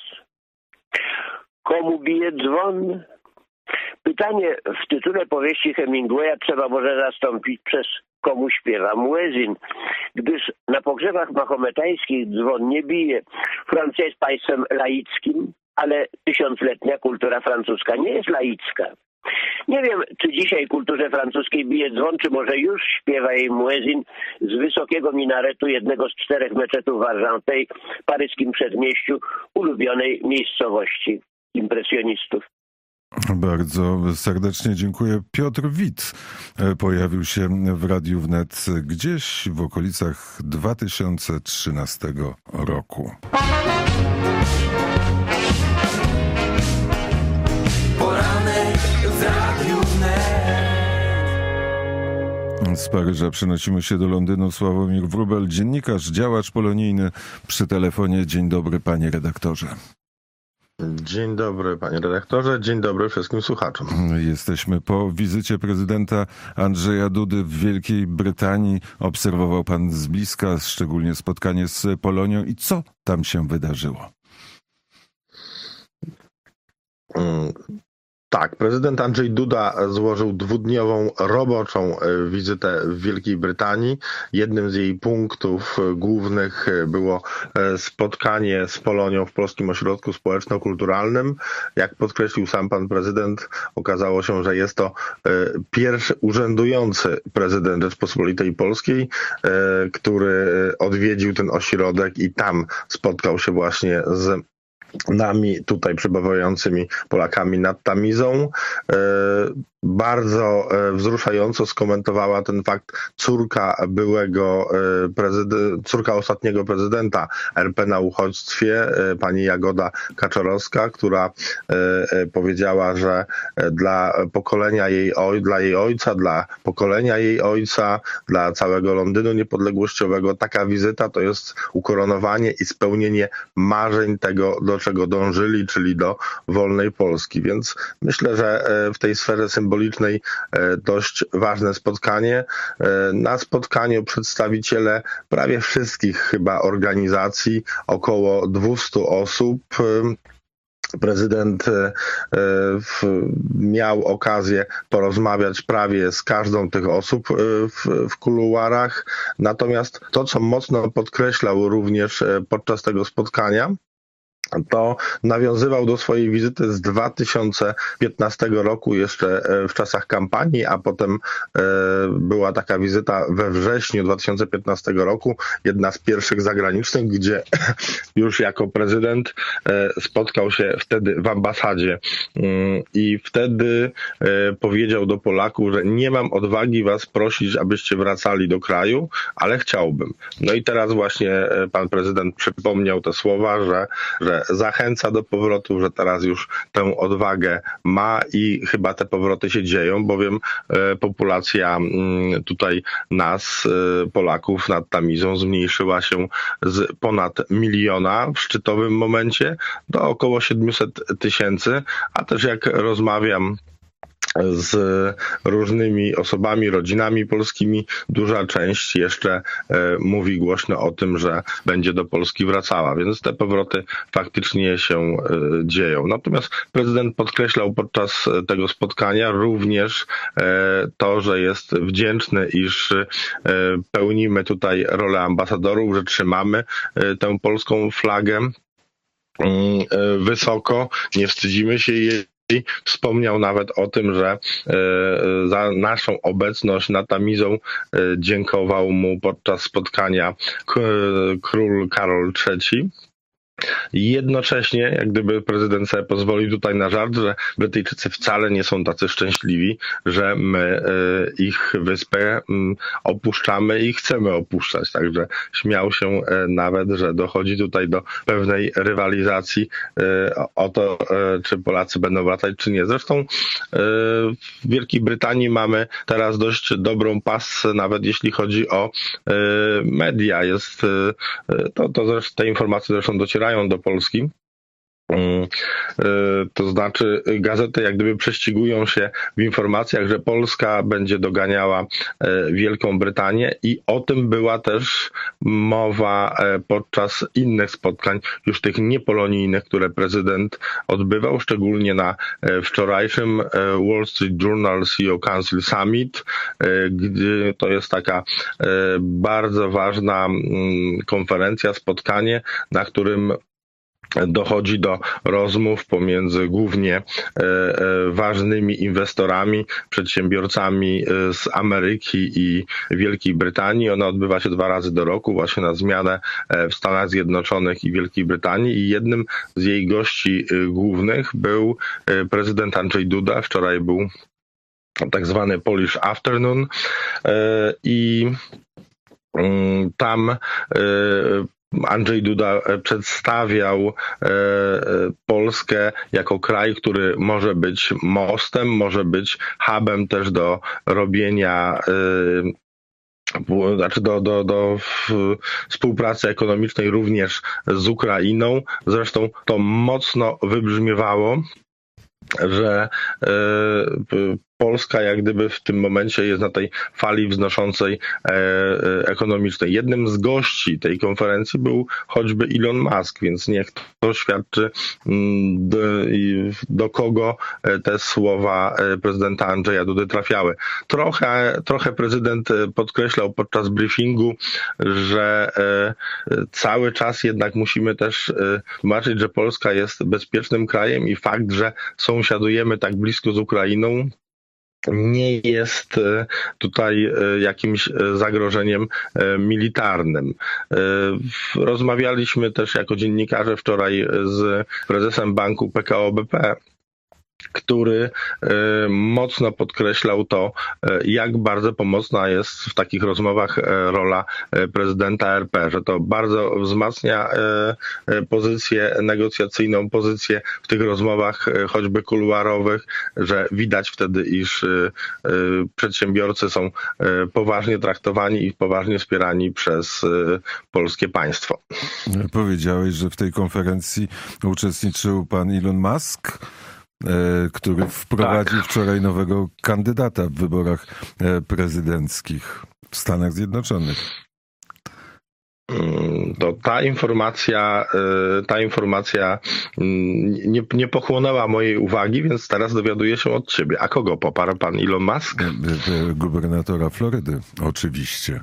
Komu bije dzwon? Pytanie w tytule powieści Hemingwaya trzeba może zastąpić przez komu śpiewa muezin, gdyż na pogrzebach mahometańskich dzwon nie bije. Francja jest państwem laickim, ale tysiącletnia kultura francuska nie jest laicka. Nie wiem, czy dzisiaj kulturze francuskiej bije dzwon, czy może już śpiewa jej muezin z wysokiego minaretu jednego z 4 meczetów w Argenteuil, paryskim przedmieściu, ulubionej miejscowości impresjonistów. Bardzo serdecznie dziękuję. Piotr Wit pojawił się w Radiu Wnet gdzieś w okolicach 2013 roku. Poranek w Radiu Wnet. Z Paryża przenosimy się do Londynu. Sławomir Wróbel, dziennikarz, działacz polonijny przy telefonie. Dzień dobry, panie redaktorze. Dzień dobry, panie redaktorze, dzień dobry wszystkim słuchaczom. Jesteśmy po wizycie prezydenta Andrzeja Dudy w Wielkiej Brytanii. Obserwował pan z bliska, szczególnie spotkanie z Polonią. I co tam się wydarzyło? Tak, prezydent Andrzej Duda złożył 2-dniową roboczą wizytę w Wielkiej Brytanii. Jednym z jej punktów głównych było spotkanie z Polonią w Polskim Ośrodku Społeczno-Kulturalnym. Jak podkreślił sam pan prezydent, okazało się, że jest to pierwszy urzędujący prezydent Rzeczpospolitej Polskiej, który odwiedził ten ośrodek i tam spotkał się właśnie z nami tutaj przebywającymi Polakami nad Tamizą. Bardzo wzruszająco skomentowała ten fakt córka ostatniego prezydenta RP na uchodźstwie, pani Jagoda Kaczorowska, która powiedziała, że dla pokolenia dla jej ojca, dla pokolenia jej ojca, dla całego Londynu niepodległościowego taka wizyta to jest ukoronowanie i spełnienie marzeń tego, do czego dążyli, czyli do wolnej Polski. Więc myślę, że w tej sferze symbolicznej dość ważne spotkanie. Na spotkaniu przedstawiciele prawie wszystkich chyba organizacji, około 200 osób. Prezydent miał okazję porozmawiać prawie z każdą tych osób w kuluarach. Natomiast to, co mocno podkreślał również podczas tego spotkania, to nawiązywał do swojej wizyty z 2015 roku jeszcze w czasach kampanii, a potem była taka wizyta we wrześniu 2015 roku, jedna z pierwszych zagranicznych, gdzie już jako prezydent spotkał się wtedy w ambasadzie i wtedy powiedział do Polaków, że nie mam odwagi was prosić, abyście wracali do kraju, ale chciałbym. No i teraz właśnie pan prezydent przypomniał te słowa, że zachęca do powrotu, że teraz już tę odwagę ma i chyba te powroty się dzieją, bowiem populacja tutaj nas, Polaków nad Tamizą zmniejszyła się z ponad 1 miliona w szczytowym momencie do około 700 000, a też jak rozmawiam z różnymi osobami, rodzinami polskimi. Duża część jeszcze mówi głośno o tym, że będzie do Polski wracała, więc te powroty faktycznie się dzieją. Natomiast prezydent podkreślał podczas tego spotkania również to, że jest wdzięczny, iż pełnimy tutaj rolę ambasadorów, że trzymamy tę polską flagę wysoko, nie wstydzimy się jej. Wspomniał nawet o tym, że za naszą obecność nad Tamizą dziękował mu podczas spotkania król Karol III. Jednocześnie, jak gdyby prezydent sobie pozwolił tutaj na żart, że Brytyjczycy wcale nie są tacy szczęśliwi, że my ich wyspę opuszczamy i chcemy opuszczać. Także śmiał się nawet, że dochodzi tutaj do pewnej rywalizacji o to, czy Polacy będą wracać, czy nie. Zresztą w Wielkiej Brytanii mamy teraz dość dobrą pasę, nawet jeśli chodzi o media. Te informacje zresztą docierają do Polski. To znaczy gazety jak gdyby prześcigują się w informacjach, że Polska będzie doganiała Wielką Brytanię i o tym była też mowa podczas innych spotkań, już tych niepolonijnych, które prezydent odbywał, szczególnie na wczorajszym Wall Street Journal CEO Council Summit, gdzie to jest taka bardzo ważna konferencja, spotkanie, na którym dochodzi do rozmów pomiędzy głównie ważnymi inwestorami, przedsiębiorcami z Ameryki i Wielkiej Brytanii. Ona odbywa się 2 razy do roku, właśnie na zmianę w Stanach Zjednoczonych i Wielkiej Brytanii. I jednym z jej gości głównych był prezydent Andrzej Duda. Wczoraj był tak zwany Polish Afternoon i tam Andrzej Duda przedstawiał Polskę jako kraj, który może być mostem, może być hubem też do robienia, znaczy do współpracy ekonomicznej również z Ukrainą. Zresztą to mocno wybrzmiewało, że Polska jak gdyby w tym momencie jest na tej fali wznoszącej ekonomicznej. Jednym z gości tej konferencji był choćby Elon Musk, więc niech to świadczy, do kogo te słowa prezydenta Andrzeja Dudy trafiały. Trochę prezydent podkreślał podczas briefingu, że cały czas jednak musimy też tłumaczyć, że Polska jest bezpiecznym krajem i fakt, że sąsiadujemy tak blisko z Ukrainą, nie jest tutaj jakimś zagrożeniem militarnym. Rozmawialiśmy też jako dziennikarze wczoraj z prezesem banku PKO BP, który mocno podkreślał to, jak bardzo pomocna jest w takich rozmowach rola prezydenta RP, że to bardzo wzmacnia pozycję negocjacyjną, pozycję w tych rozmowach choćby kuluarowych, że widać wtedy, iż przedsiębiorcy są poważnie traktowani i poważnie wspierani przez polskie państwo. Powiedziałeś, że w tej konferencji uczestniczył pan Elon Musk, który wprowadził wczoraj nowego kandydata w wyborach prezydenckich w Stanach Zjednoczonych. To ta informacja nie pochłonęła mojej uwagi, więc teraz dowiaduję się od ciebie. A kogo poparł pan Elon Musk? Gubernatora Florydy, oczywiście.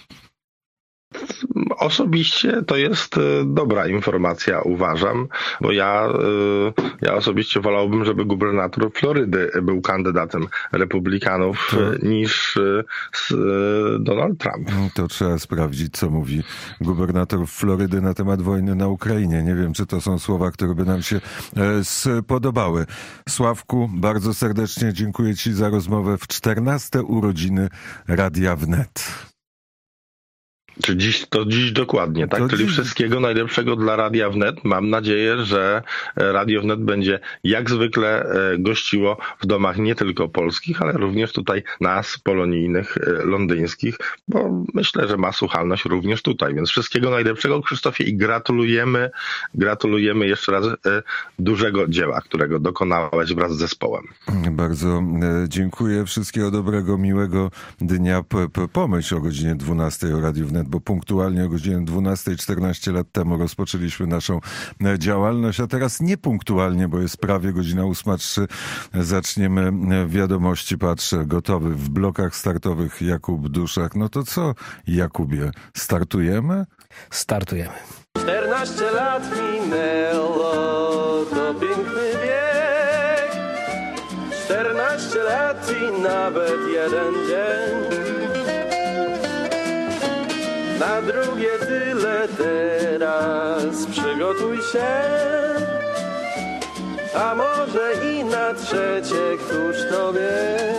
Osobiście to jest dobra informacja, uważam, bo ja osobiście wolałbym, żeby gubernator Florydy był kandydatem republikanów niż Donald Trump. To trzeba sprawdzić, co mówi gubernator Florydy na temat wojny na Ukrainie. Nie wiem, czy to są słowa, które by nam się spodobały. Sławku, bardzo serdecznie dziękuję ci za rozmowę w 14. urodziny Radia Wnet. Czy dziś dokładnie, tak? Czyli wszystkiego najlepszego dla Radia Wnet. Mam nadzieję, że Radio Wnet będzie jak zwykle gościło w domach nie tylko polskich, ale również tutaj nas, polonijnych, londyńskich, bo myślę, że ma słuchalność również tutaj. Więc wszystkiego najlepszego, Krzysztofie, i gratulujemy jeszcze raz dużego dzieła, którego dokonałeś wraz z zespołem. Bardzo dziękuję. Wszystkiego dobrego, miłego dnia. Pomyśl o godzinie 12 o Radiu Wnet, bo punktualnie o godzinie 12 14 lat temu rozpoczęliśmy naszą działalność, a teraz niepunktualnie, bo jest prawie godzina 8:03. Zaczniemy wiadomości. Patrzę, gotowy w blokach startowych Jakub Duszak. No to co, Jakubie, startujemy? Startujemy. 14 lat minęło, to piękny wiek. 14 lat i nawet jeden dzień. Na drugie tyle teraz przygotuj się, a może i na trzecie, któż to wie.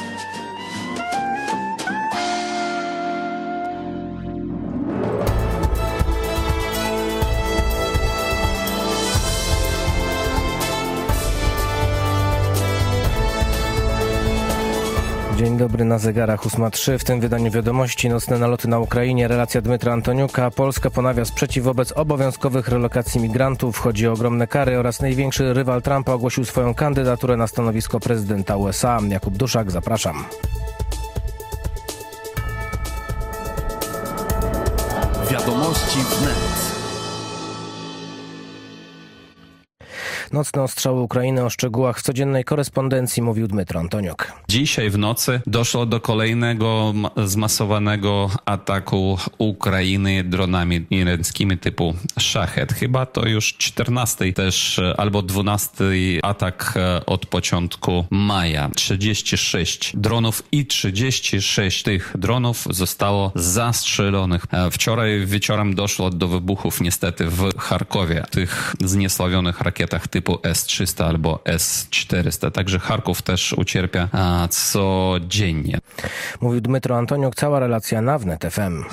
Dzień dobry, na zegarach 8:03. W tym wydaniu wiadomości nocne naloty na Ukrainie. Relacja Dmytra Antoniuka. Polska ponawia sprzeciw wobec obowiązkowych relokacji migrantów. Chodzi o ogromne kary oraz największy rywal Trumpa ogłosił swoją kandydaturę na stanowisko prezydenta USA. Jakub Duszak, zapraszam. Wiadomości wnet. Nocne ostrzały Ukrainy, o szczegółach w codziennej korespondencji mówił Dmytro Antoniuk. Dzisiaj w nocy doszło do kolejnego zmasowanego ataku Ukrainy dronami irańskimi typu Shahed. Chyba to już 14 też albo 12 atak od początku maja. 36 dronów i 36 tych dronów zostało zastrzelonych. Wczoraj wieczorem doszło do wybuchów niestety w Charkowie, tych zniesławionych rakietach typu S-300 albo S-400. Także Charków też ucierpia codziennie. Mówił Dmytro Antoniuk, cała relacja na Wnet FM.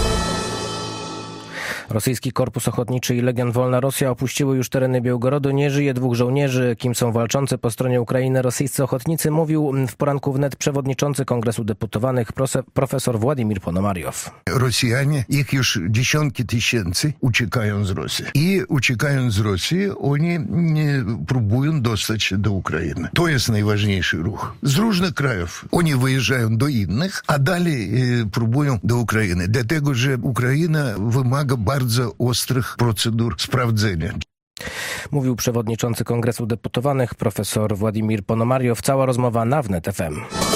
Rosyjski Korpus Ochotniczy i Legion Wolna Rosja opuściły już tereny Białgorodu. Nie żyje 2 żołnierzy. Kim są walczący po stronie Ukrainy rosyjscy ochotnicy, mówił w poranku wnet przewodniczący Kongresu Deputowanych profesor Władimir Ponomariow. Rosjanie, ich już dziesiątki tysięcy uciekają z Rosji. I uciekając z Rosji, oni próbują dostać się do Ukrainy. To jest najważniejszy ruch. Z różnych krajów. Oni wyjeżdżają do innych, a dalej próbują do Ukrainy. Dlatego, że Ukraina wymaga bardzo ostrych procedur sprawdzenia. Mówił przewodniczący Kongresu Deputowanych profesor Władimir Ponomariow. Cała rozmowa na Wnet FM.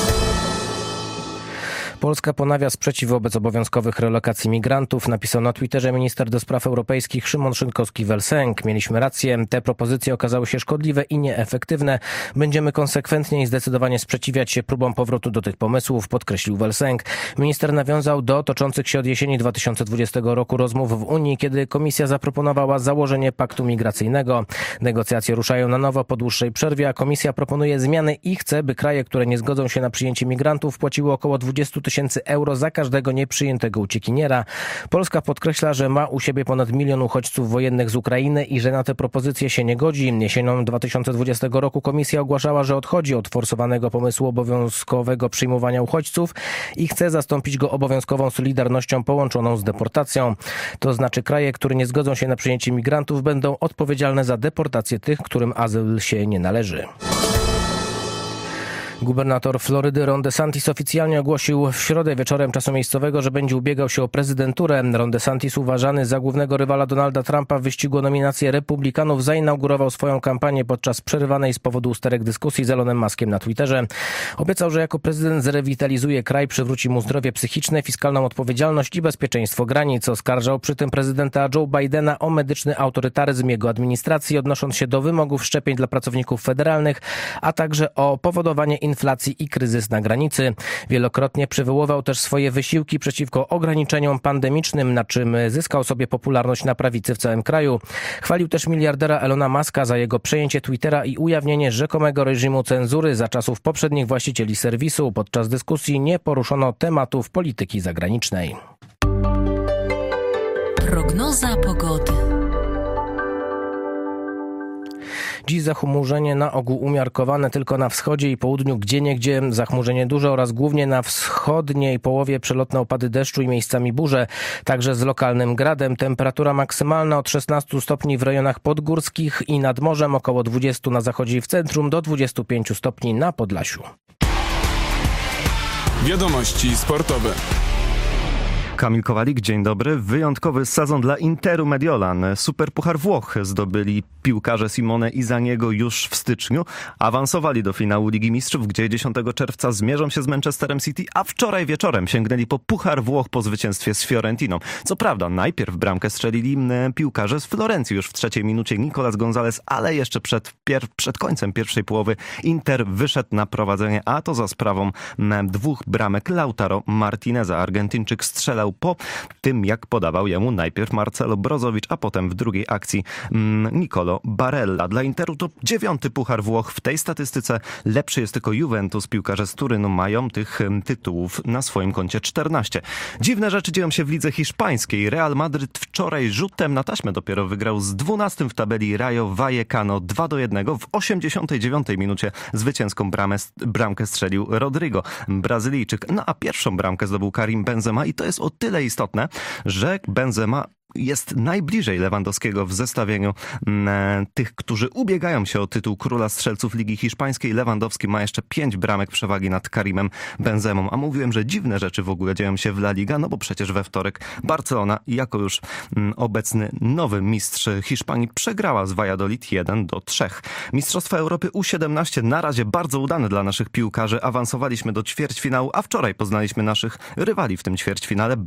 Polska ponawia sprzeciw wobec obowiązkowych relokacji migrantów, napisał na Twitterze minister do spraw europejskich Szymon Szynkowski-Welsenk. Mieliśmy rację, te propozycje okazały się szkodliwe i nieefektywne. Będziemy konsekwentnie i zdecydowanie sprzeciwiać się próbom powrotu do tych pomysłów, podkreślił Welsenk. Minister nawiązał do toczących się od jesieni 2020 roku rozmów w Unii, kiedy Komisja zaproponowała założenie paktu migracyjnego. Negocjacje ruszają na nowo po dłuższej przerwie, a Komisja proponuje zmiany i chce, by kraje, które nie zgodzą się na przyjęcie migrantów, płaciły około 20 tysięcy euro za każdego nieprzyjętego uciekiniera. Polska podkreśla, że ma u siebie ponad 1 milion uchodźców wojennych z Ukrainy i że na te propozycje się nie godzi. Jesienią 2020 roku Komisja ogłaszała, że odchodzi od forsowanego pomysłu obowiązkowego przyjmowania uchodźców i chce zastąpić go obowiązkową solidarnością połączoną z deportacją. To znaczy kraje, które nie zgodzą się na przyjęcie migrantów, będą odpowiedzialne za deportację tych, którym azyl się nie należy. Gubernator Florydy Ron DeSantis oficjalnie ogłosił w środę wieczorem czasu miejscowego, że będzie ubiegał się o prezydenturę. Ron DeSantis, uważany za głównego rywala Donalda Trumpa w wyścigu o nominację republikanów, zainaugurował swoją kampanię podczas przerywanej z powodu usterek dyskusji z Elonem Muskiem na Twitterze. Obiecał, że jako prezydent zrewitalizuje kraj, przywróci mu zdrowie psychiczne, fiskalną odpowiedzialność i bezpieczeństwo granic. Oskarżał przy tym prezydenta Joe Bidena o medyczny autorytaryzm jego administracji, odnosząc się do wymogów szczepień dla pracowników federalnych, a także o powodowanie inflacji i kryzys na granicy. Wielokrotnie przywoływał też swoje wysiłki przeciwko ograniczeniom pandemicznym, na czym zyskał sobie popularność na prawicy w całym kraju. Chwalił też miliardera Elona Muska za jego przejęcie Twittera i ujawnienie rzekomego reżimu cenzury za czasów poprzednich właścicieli serwisu. Podczas dyskusji nie poruszono tematów polityki zagranicznej. Prognoza pogody. Dziś zachmurzenie na ogół umiarkowane tylko na wschodzie i południu, gdzieniegdzie zachmurzenie duże oraz głównie na wschodniej połowie przelotne opady deszczu i miejscami burze, także z lokalnym gradem. Temperatura maksymalna od 16 stopni w rejonach podgórskich i nad morzem, około 20 na zachodzie i w centrum, do 25 stopni na Podlasiu. Wiadomości sportowe. Kamil Kowalik, dzień dobry. Wyjątkowy sezon dla Interu Mediolan. Superpuchar Włoch zdobyli piłkarze Simone Inzaghiego już w styczniu. Awansowali do finału Ligi Mistrzów, gdzie 10 czerwca zmierzą się z Manchesterem City, a wczoraj wieczorem sięgnęli po Puchar Włoch po zwycięstwie z Fiorentiną. Co prawda najpierw bramkę strzelili piłkarze z Florencji już w 3 minucie Nicolas Gonzalez, ale jeszcze przed końcem pierwszej połowy Inter wyszedł na prowadzenie, a to za sprawą 2 bramek Lautaro Martineza. Argentyńczyk strzelał po tym, jak podawał jemu najpierw Marcelo Brozovic, a potem w drugiej akcji Nicolo Barella. Dla Interu to 9. Puchar Włoch. W tej statystyce lepszy jest tylko Juventus. Piłkarze z Turynu mają tych tytułów na swoim koncie 14. Dziwne rzeczy dzieją się w lidze hiszpańskiej. Real Madryt wczoraj rzutem na taśmę dopiero wygrał z 12. w tabeli Rayo Vallecano 2-1. W 89 minucie zwycięską bramkę strzelił Rodrigo, Brazylijczyk. No a pierwszą bramkę zdobył Karim Benzema i to jest o tyle istotne, że Benzema jest najbliżej Lewandowskiego w zestawieniu tych, którzy ubiegają się o tytuł króla strzelców Ligi Hiszpańskiej. Lewandowski ma jeszcze 5 bramek przewagi nad Karimem Benzemą. A mówiłem, że dziwne rzeczy w ogóle dzieją się w La Liga, no bo przecież we wtorek Barcelona, jako już obecny nowy mistrz Hiszpanii, przegrała z Valladolid 1-3. Mistrzostwa Europy U17 na razie bardzo udane dla naszych piłkarzy. Awansowaliśmy do ćwierćfinału, a wczoraj poznaliśmy naszych rywali w tym ćwierćfinale.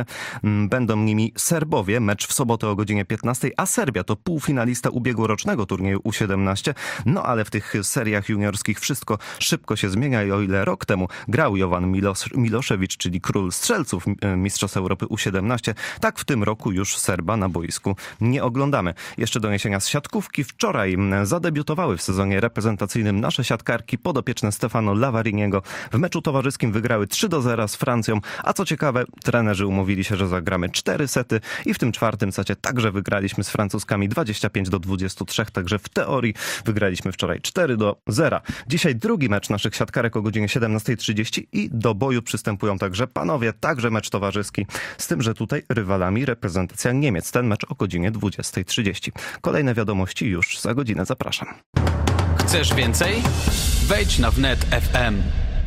Będą nimi Serbowie. Mecz w sobotę o godzinie 15, a Serbia to półfinalista ubiegłorocznego turnieju U17. No ale w tych seriach juniorskich wszystko szybko się zmienia i o ile rok temu grał Jovan Milošević, czyli król strzelców Mistrzostw Europy U17, tak w tym roku już Serba na boisku nie oglądamy. Jeszcze doniesienia z siatkówki. Wczoraj zadebiutowały w sezonie reprezentacyjnym nasze siatkarki podopieczne Stefano Lavariniego. W meczu towarzyskim wygrały 3-0 z Francją, a co ciekawe, trenerzy umówili się, że zagramy 4 sety i w tym 4. secie także wygraliśmy z Francuzkami 25-23, także w teorii wygraliśmy wczoraj 4-0. Dzisiaj drugi mecz naszych siatkarek o godzinie 17:30 i do boju przystępują także panowie, także mecz towarzyski, z tym, że tutaj rywalami reprezentacja Niemiec. Ten mecz o godzinie 20:30. Kolejne wiadomości już za godzinę. Zapraszam. Chcesz więcej? Wejdź na wnet FM.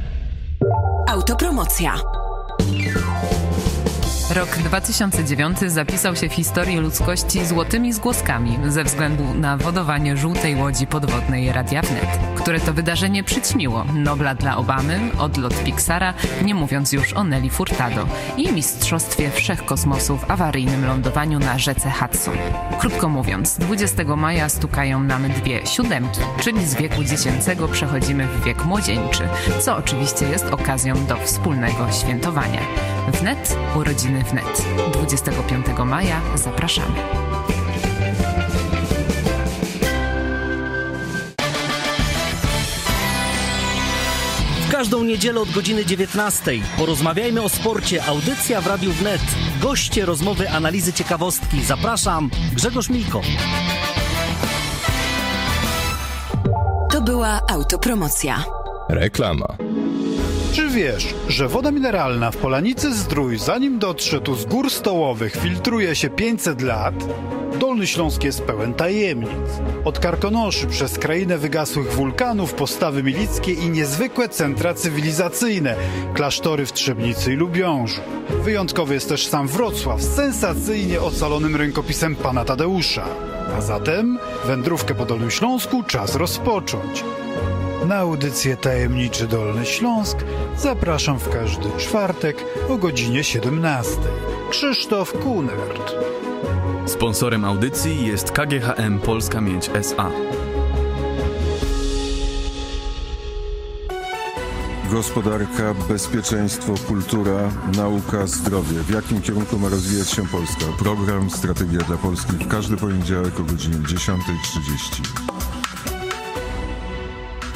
Autopromocja. Rok 2009 zapisał się w historii ludzkości złotymi zgłoskami ze względu na wodowanie żółtej łodzi podwodnej Radia Wnet, które to wydarzenie przyćmiło Nobla dla Obamy, odlot Pixara, nie mówiąc już o Nelly Furtado i mistrzostwie wszechkosmosu w awaryjnym lądowaniu na rzece Hudson. Krótko mówiąc, 20 maja stukają nam 2 siódemki, czyli z wieku dziecięcego przechodzimy w wiek młodzieńczy, co oczywiście jest okazją do wspólnego świętowania. Wnet, urodziny Wnet. 25 maja zapraszamy. W każdą niedzielę od godziny 19 porozmawiajmy o sporcie. Audycja w Radiu Wnet. Goście, rozmowy, analizy, ciekawostki. Zapraszam, Grzegorz Milko. To była autopromocja. Reklama. Czy wiesz, że woda mineralna w Polanicy Zdrój, zanim dotrze tu z gór stołowych, filtruje się 500 lat? Dolny Śląsk jest pełen tajemnic. Od Karkonoszy przez krainę wygasłych wulkanów, postawy milickie i niezwykłe centra cywilizacyjne, klasztory w Trzebnicy i Lubiążu. Wyjątkowy jest też sam Wrocław z sensacyjnie ocalonym rękopisem pana Tadeusza. A zatem wędrówkę po Dolnym Śląsku czas rozpocząć. Na audycję Tajemniczy Dolny Śląsk zapraszam w każdy czwartek o godzinie 17. Krzysztof Kunert. Sponsorem audycji jest KGHM Polska Miedź S.A. Gospodarka, bezpieczeństwo, kultura, nauka, zdrowie. W jakim kierunku ma rozwijać się Polska? Program Strategia dla Polski w każdy poniedziałek o godzinie 10:30.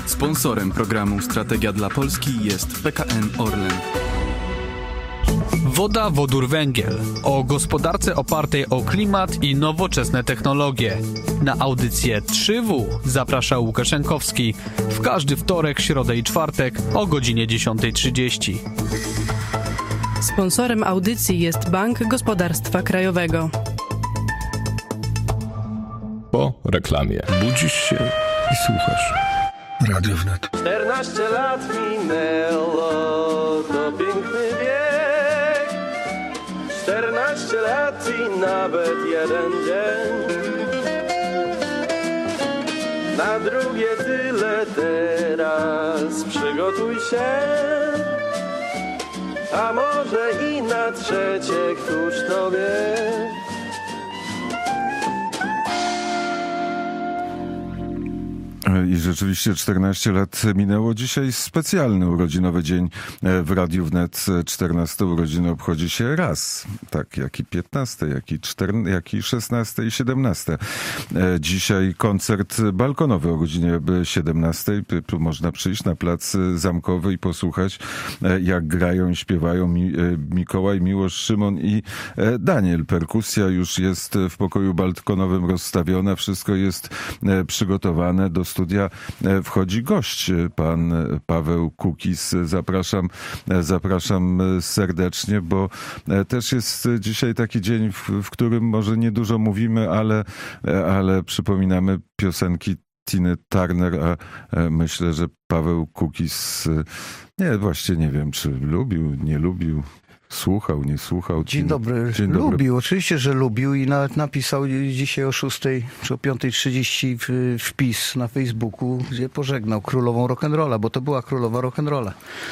Sponsorem programu Strategia dla Polski jest PKN Orlen. Woda, wodór, węgiel. O gospodarce opartej o klimat i nowoczesne technologie. Na audycję 3W zaprasza Łukasz Jankowski w każdy wtorek, środę i czwartek o godzinie 10:30. Sponsorem audycji jest Bank Gospodarstwa Krajowego. Po reklamie. Budzisz się i słuchasz. Radio Wnet. 14 lat minęło, to piękny wiek. 14 lat i nawet jeden dzień. Na drugie tyle teraz przygotuj się. A może i na trzecie, któż to wie? I rzeczywiście 14 lat minęło. Dzisiaj specjalny urodzinowy dzień w Radiu Wnet. 14 urodziny obchodzi się raz. Tak, jak i 15, jak i 16 i 17. Dzisiaj koncert balkonowy o godzinie 17. Tu można przyjść na plac Zamkowy i posłuchać, jak grają i śpiewają Mikołaj, Miłosz, Szymon i Daniel. Perkusja już jest w pokoju balkonowym rozstawiona. Wszystko jest przygotowane. Do studia wchodzi gość, pan Paweł Kukiz. Zapraszam serdecznie, bo też jest dzisiaj taki dzień, w którym może niedużo mówimy, ale przypominamy piosenki Tiny Turner, a myślę, że Paweł Kukiz, właściwie nie wiem, czy lubił, nie lubił. Słuchał, nie słuchał. Dzień dobry. Lubił, oczywiście, że lubił i nawet napisał dzisiaj o 6 czy o 5:30 wpis na Facebooku, gdzie pożegnał królową rock'n'rolla, bo to była królowa rock'n'rolla.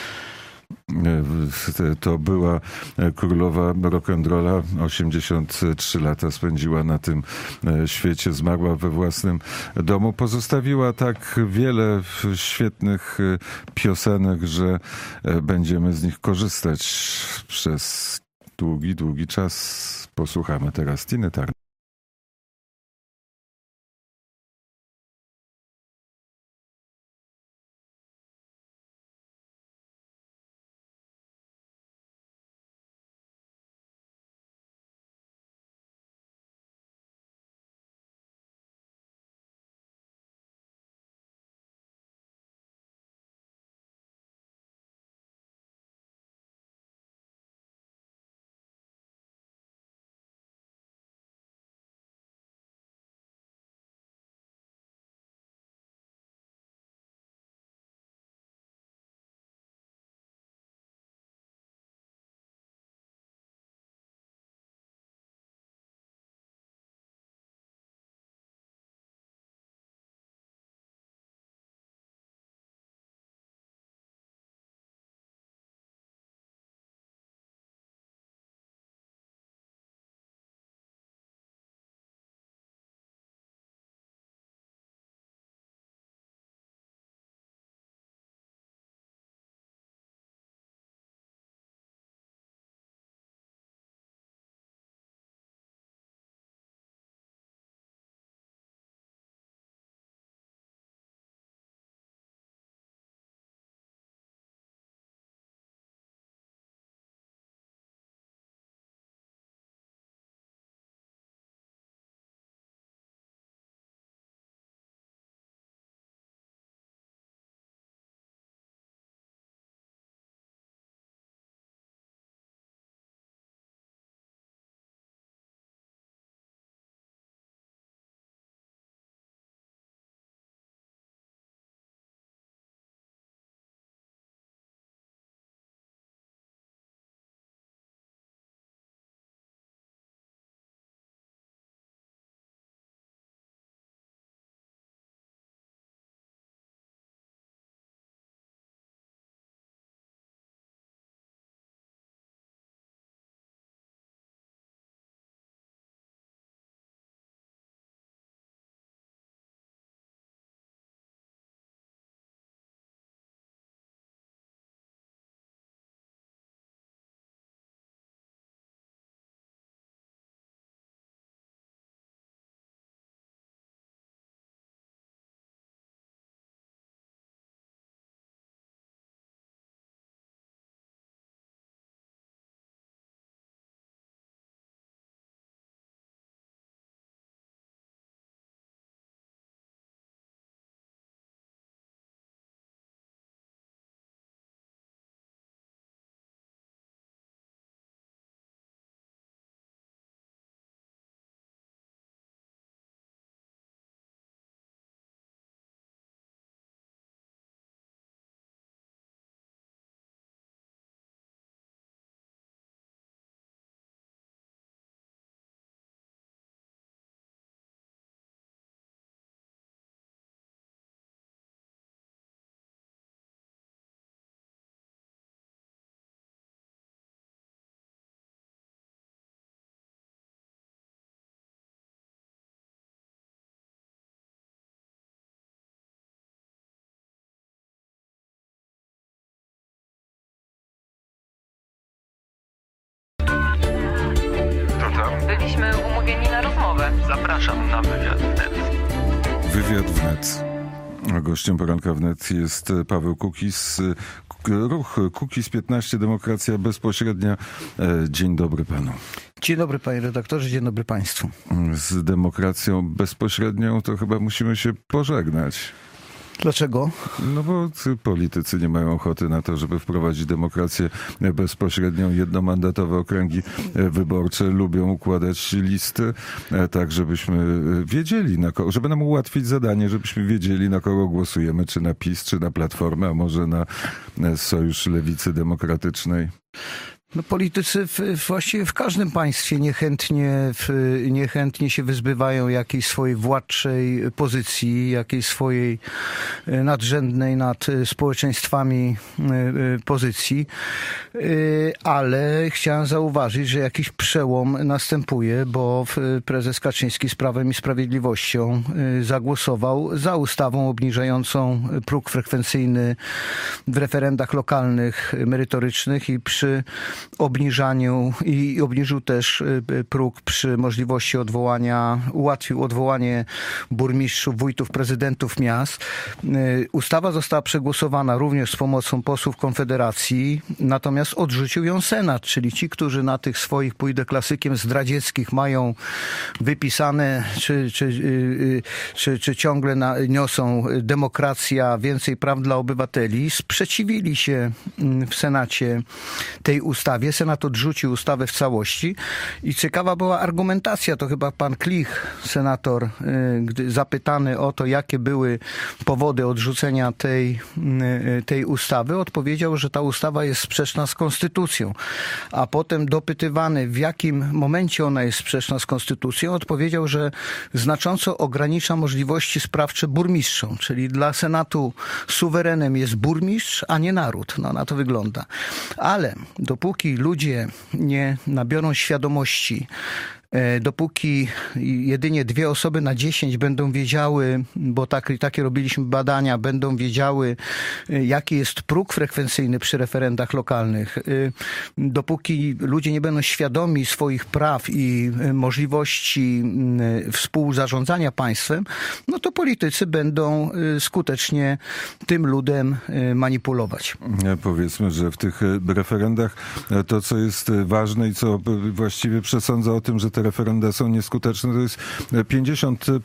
To była królowa rock'n'rolla. 83 lata spędziła na tym świecie. Zmarła we własnym domu. Pozostawiła tak wiele świetnych piosenek, że będziemy z nich korzystać przez długi czas. Posłuchamy teraz Tiny Turner. Jesteśmy umówieni na rozmowę. Zapraszam na wywiad wnet. Wywiad wnet. A gościem poranka wnet jest Paweł Kukiz, ruch Kukiz 15, Demokracja Bezpośrednia. Dzień dobry panu. Dzień dobry panie redaktorze, dzień dobry państwu. Z demokracją bezpośrednią to chyba musimy się pożegnać. Dlaczego? No bo politycy nie mają ochoty na to, żeby wprowadzić demokrację bezpośrednią. Jednomandatowe okręgi wyborcze lubią układać listy tak, żebyśmy wiedzieli, żeby nam ułatwić zadanie, żebyśmy wiedzieli, na kogo głosujemy, czy na PiS, czy na Platformę, a może na Sojusz Lewicy Demokratycznej. No, politycy właściwie w każdym państwie niechętnie się wyzbywają jakiejś swojej władczej pozycji, jakiejś swojej nadrzędnej nad społeczeństwami pozycji, ale chciałem zauważyć, że jakiś przełom następuje, bo prezes Kaczyński z Prawem i Sprawiedliwością zagłosował za ustawą obniżającą próg frekwencyjny w referendach lokalnych, merytorycznych i przy obniżył też próg przy możliwości ułatwił odwołanie burmistrzów, wójtów, prezydentów miast. Ustawa została przegłosowana również z pomocą posłów Konfederacji, natomiast odrzucił ją Senat, czyli ci, którzy na tych swoich, pójdę klasykiem, zdradzieckich mają wypisane, czy ciągle niosą demokracja, więcej praw dla obywateli, sprzeciwili się w Senacie tej ustawie. Senat odrzucił ustawę w całości i ciekawa była argumentacja, to chyba pan Klich, senator, gdy zapytany o to, jakie były powody odrzucenia tej ustawy, odpowiedział, że ta ustawa jest sprzeczna z konstytucją. A potem dopytywany, w jakim momencie ona jest sprzeczna z konstytucją, odpowiedział, że znacząco ogranicza możliwości sprawcze burmistrzom, czyli dla Senatu suwerenem jest burmistrz, a nie naród. No, na to wygląda. Ale dopóki ludzie nie nabiorą świadomości, dopóki jedynie 2 osoby na 10 będą wiedziały, bo takie robiliśmy badania, będą wiedziały, jaki jest próg frekwencyjny przy referendach lokalnych, dopóki ludzie nie będą świadomi swoich praw i możliwości współzarządzania państwem, no to politycy będą skutecznie tym ludem manipulować. Powiedzmy, że w tych referendach to, co jest ważne i co właściwie przesądza o tym, że te referenda są nieskuteczne, to jest 50%,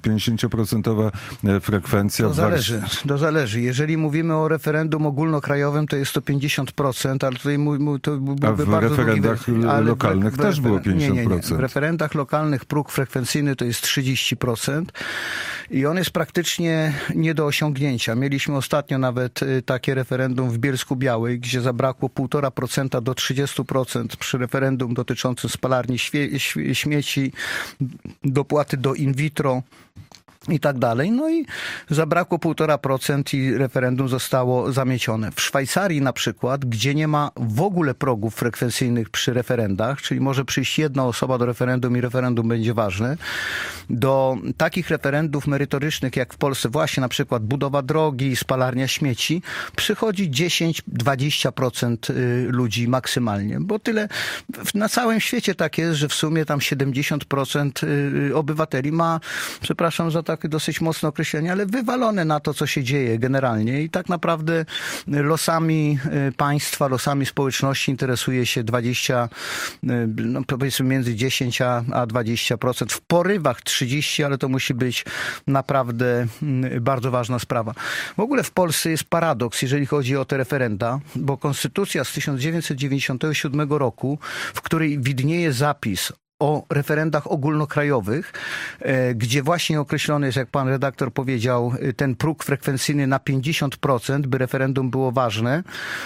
50% frekwencja. To zależy. Jeżeli mówimy o referendum ogólnokrajowym, to jest to 50%, ale tutaj to byłby bardzo referendach lokalnych też było 50%. Nie. W referendach lokalnych próg frekwencyjny to jest 30% i on jest praktycznie nie do osiągnięcia. Mieliśmy ostatnio nawet takie referendum w Bielsku-Białej, gdzie zabrakło 1,5% do 30% przy referendum dotyczącym spalarni śmieci, dopłaty do in vitro i tak dalej. No i zabrakło 1,5% i referendum zostało zamiecione. W Szwajcarii na przykład, gdzie nie ma w ogóle progów frekwencyjnych przy referendach, czyli może przyjść jedna osoba do referendum i referendum będzie ważne, do takich referendów merytorycznych jak w Polsce, właśnie na przykład budowa drogi, spalarnia śmieci, przychodzi 10-20% ludzi maksymalnie, bo tyle na całym świecie tak jest, że w sumie tam 70% obywateli ma, przepraszam za takie dosyć mocne określenie, ale wywalone na to, co się dzieje generalnie i tak naprawdę losami państwa, losami społeczności interesuje się 20, no powiedzmy między 10 a 20%. W porywach 30, ale to musi być naprawdę bardzo ważna sprawa. W ogóle w Polsce jest paradoks, jeżeli chodzi o te referenda, bo konstytucja z 1997 roku, w której widnieje zapis o referendach ogólnokrajowych, gdzie właśnie określony jest, jak pan redaktor powiedział, ten próg frekwencyjny na 50%, by referendum było ważne.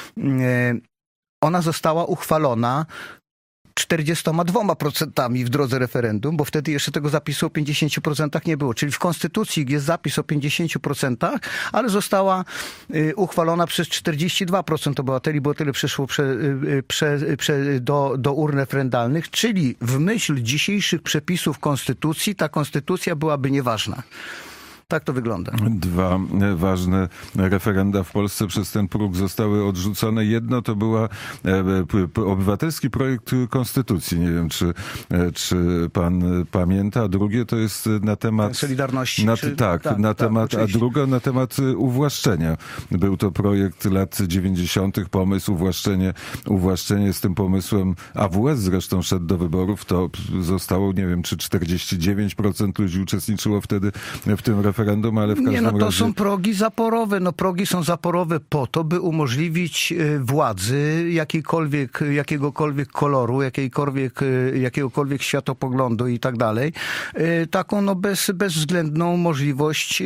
Ona została uchwalona 42% w drodze referendum, bo wtedy jeszcze tego zapisu o 50% nie było. Czyli w Konstytucji jest zapis o 50%, ale została uchwalona przez 42% obywateli, bo tyle przyszło do urn referendalnych, czyli w myśl dzisiejszych przepisów Konstytucji ta Konstytucja byłaby nieważna. Tak to wygląda. Dwa ważne referenda w Polsce przez ten próg zostały odrzucone. Jedno to była obywatelski projekt konstytucji. Nie wiem, czy pan pamięta. A drugie to jest na temat Solidarności. A druga na temat uwłaszczenia. Był to projekt lat 90. pomysł uwłaszczenie z tym pomysłem AWS zresztą szedł do wyborów. To zostało, nie wiem, czy 49% ludzi uczestniczyło wtedy w tym referendum, ale w każdym razie... to są progi zaporowe. Progi są zaporowe po to, by umożliwić władzy jakiegokolwiek koloru, jakiegokolwiek światopoglądu i tak dalej, taką bezwzględną możliwość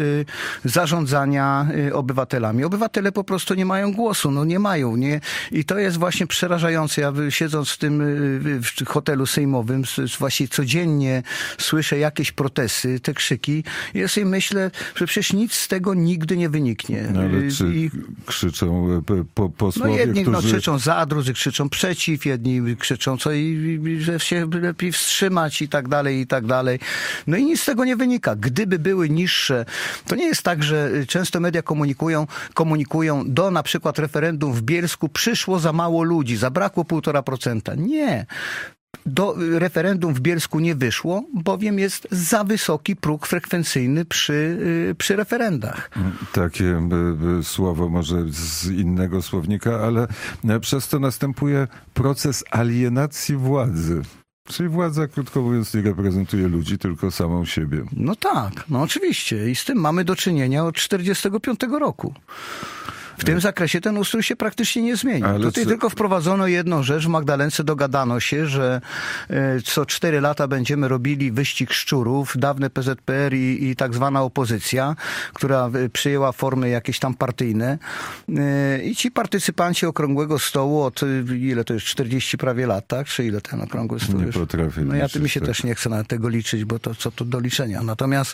zarządzania obywatelami. Obywatele po prostu nie mają głosu, nie mają, nie? I to jest właśnie przerażające. Ja siedząc w tym hotelu sejmowym, właśnie codziennie słyszę jakieś protesty, te krzyki. Ja sobie myślę, że przecież nic z tego nigdy nie wyniknie. Ale czy krzyczą posłowie, jedni którzy... krzyczą za, drudzy krzyczą przeciw, jedni krzyczą że się lepiej wstrzymać i tak dalej, i tak dalej. No i nic z tego nie wynika. Gdyby były niższe, to nie jest tak, że często media komunikują do na przykład referendum w Bielsku przyszło za mało ludzi, zabrakło 1,5%. Nie. Do referendum w Bielsku nie wyszło, bowiem jest za wysoki próg frekwencyjny przy referendach. Takie słowo może z innego słownika, ale przez to następuje proces alienacji władzy. Czyli władza, krótko mówiąc, nie reprezentuje ludzi, tylko samą siebie. No tak, oczywiście. I z tym mamy do czynienia od 1945 roku. W tym zakresie ten ustrój się praktycznie nie zmienił. Tutaj tylko wprowadzono jedną rzecz. W Magdalence dogadano się, że co 4 lata będziemy robili wyścig szczurów, dawne PZPR i tak zwana opozycja, która przyjęła formy jakieś tam partyjne. I ci partycypanci okrągłego stołu od, ile to jest, 40 prawie lat, tak? Czy ile ten okrągły stół nie już? Potrafię Mi się też nie chce na tego liczyć, bo to co tu do liczenia. Natomiast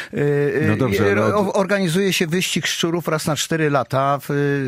organizuje się wyścig szczurów raz na 4 lata.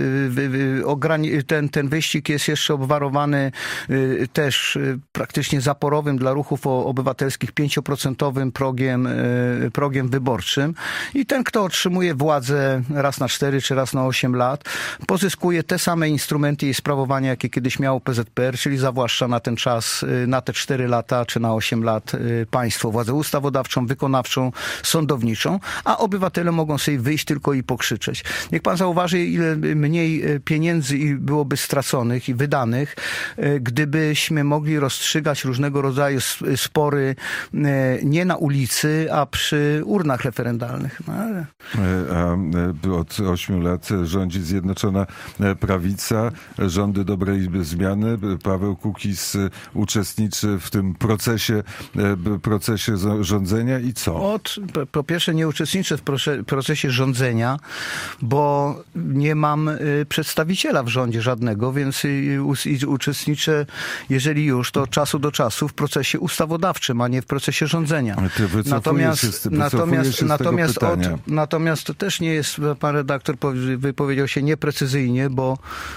Ten wyścig jest jeszcze obwarowany też praktycznie zaporowym dla ruchów obywatelskich 5% progiem wyborczym. I ten, kto otrzymuje władzę raz na 4 czy raz na 8 lat, pozyskuje te same instrumenty jej sprawowania, jakie kiedyś miało PZPR, czyli zawłaszcza na ten czas, na te 4 lata czy na 8 lat państwo, władzę ustawodawczą, wykonawczą, sądowniczą, a obywatele mogą sobie wyjść tylko i pokrzyczeć. Niech pan zauważy, ile mniej pieniędzy byłoby straconych i wydanych, gdybyśmy mogli rozstrzygać różnego rodzaju spory nie na ulicy, a przy urnach referendalnych. A od 8 lat rządzi Zjednoczona Prawica, rządy dobrej zmiany. Paweł Kukiz uczestniczy w tym procesie rządzenia i co? Po pierwsze nie uczestniczę w procesie rządzenia, bo nie mam przedstawiciela w rządzie żadnego, więc uczestniczę, jeżeli już, to od czasu do czasu w procesie ustawodawczym, a nie w procesie rządzenia. Natomiast to też nie jest, pan redaktor wypowiedział się nieprecyzyjnie, bo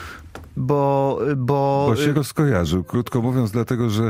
się rozkojarzył. Krótko mówiąc, dlatego, że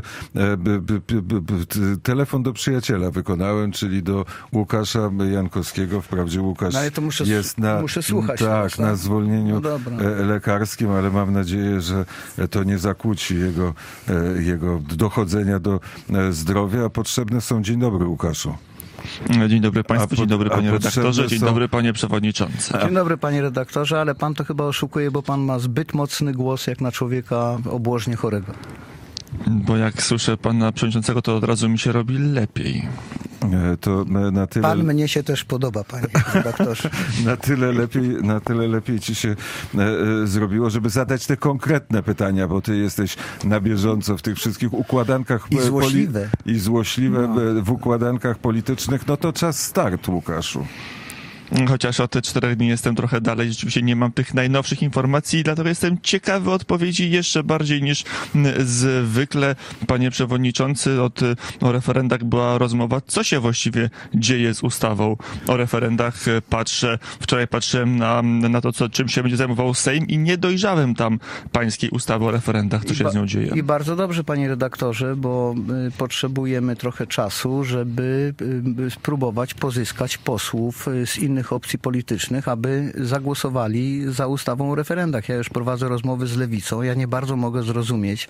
telefon do przyjaciela wykonałem, czyli do Łukasza Jankowskiego. Wprawdzie Łukasz muszę słuchać. Tak, na zwolnieniu lekarskim, ale mam nadzieję, że to nie zakłóci jego dochodzenia do zdrowia. Potrzebne są... Dzień dobry, Łukaszu. Dzień dobry Państwu, dzień dobry Panie redaktorze, dzień dobry Panie Przewodniczący. Dzień dobry Panie redaktorze, ale Pan to chyba oszukuje, bo Pan ma zbyt mocny głos jak na człowieka obłożnie chorego. Bo jak słyszę Pana Przewodniczącego, to od razu mi się robi lepiej. To na tyle... Pan mnie się też podoba, Panie redaktorze. na tyle lepiej ci się zrobiło, żeby zadać te konkretne pytania, bo ty jesteś na bieżąco w tych wszystkich układankach i złośliwe w układankach politycznych. No to czas start, Łukaszu. chociaż od 4 dni jestem trochę dalej, rzeczywiście nie mam tych najnowszych informacji, dlatego jestem ciekawy odpowiedzi jeszcze bardziej niż zwykle. Panie przewodniczący, o referendach była rozmowa. Co się właściwie dzieje z ustawą o referendach? Wczoraj patrzyłem na to, czym się będzie zajmował Sejm i nie dojrzałem tam pańskiej ustawy o referendach. Co się z nią dzieje? I bardzo dobrze, panie redaktorze, bo potrzebujemy trochę czasu, żeby spróbować pozyskać posłów z innych opcji politycznych, aby zagłosowali za ustawą o referendach. Ja już prowadzę rozmowy z Lewicą. Ja nie bardzo mogę zrozumieć,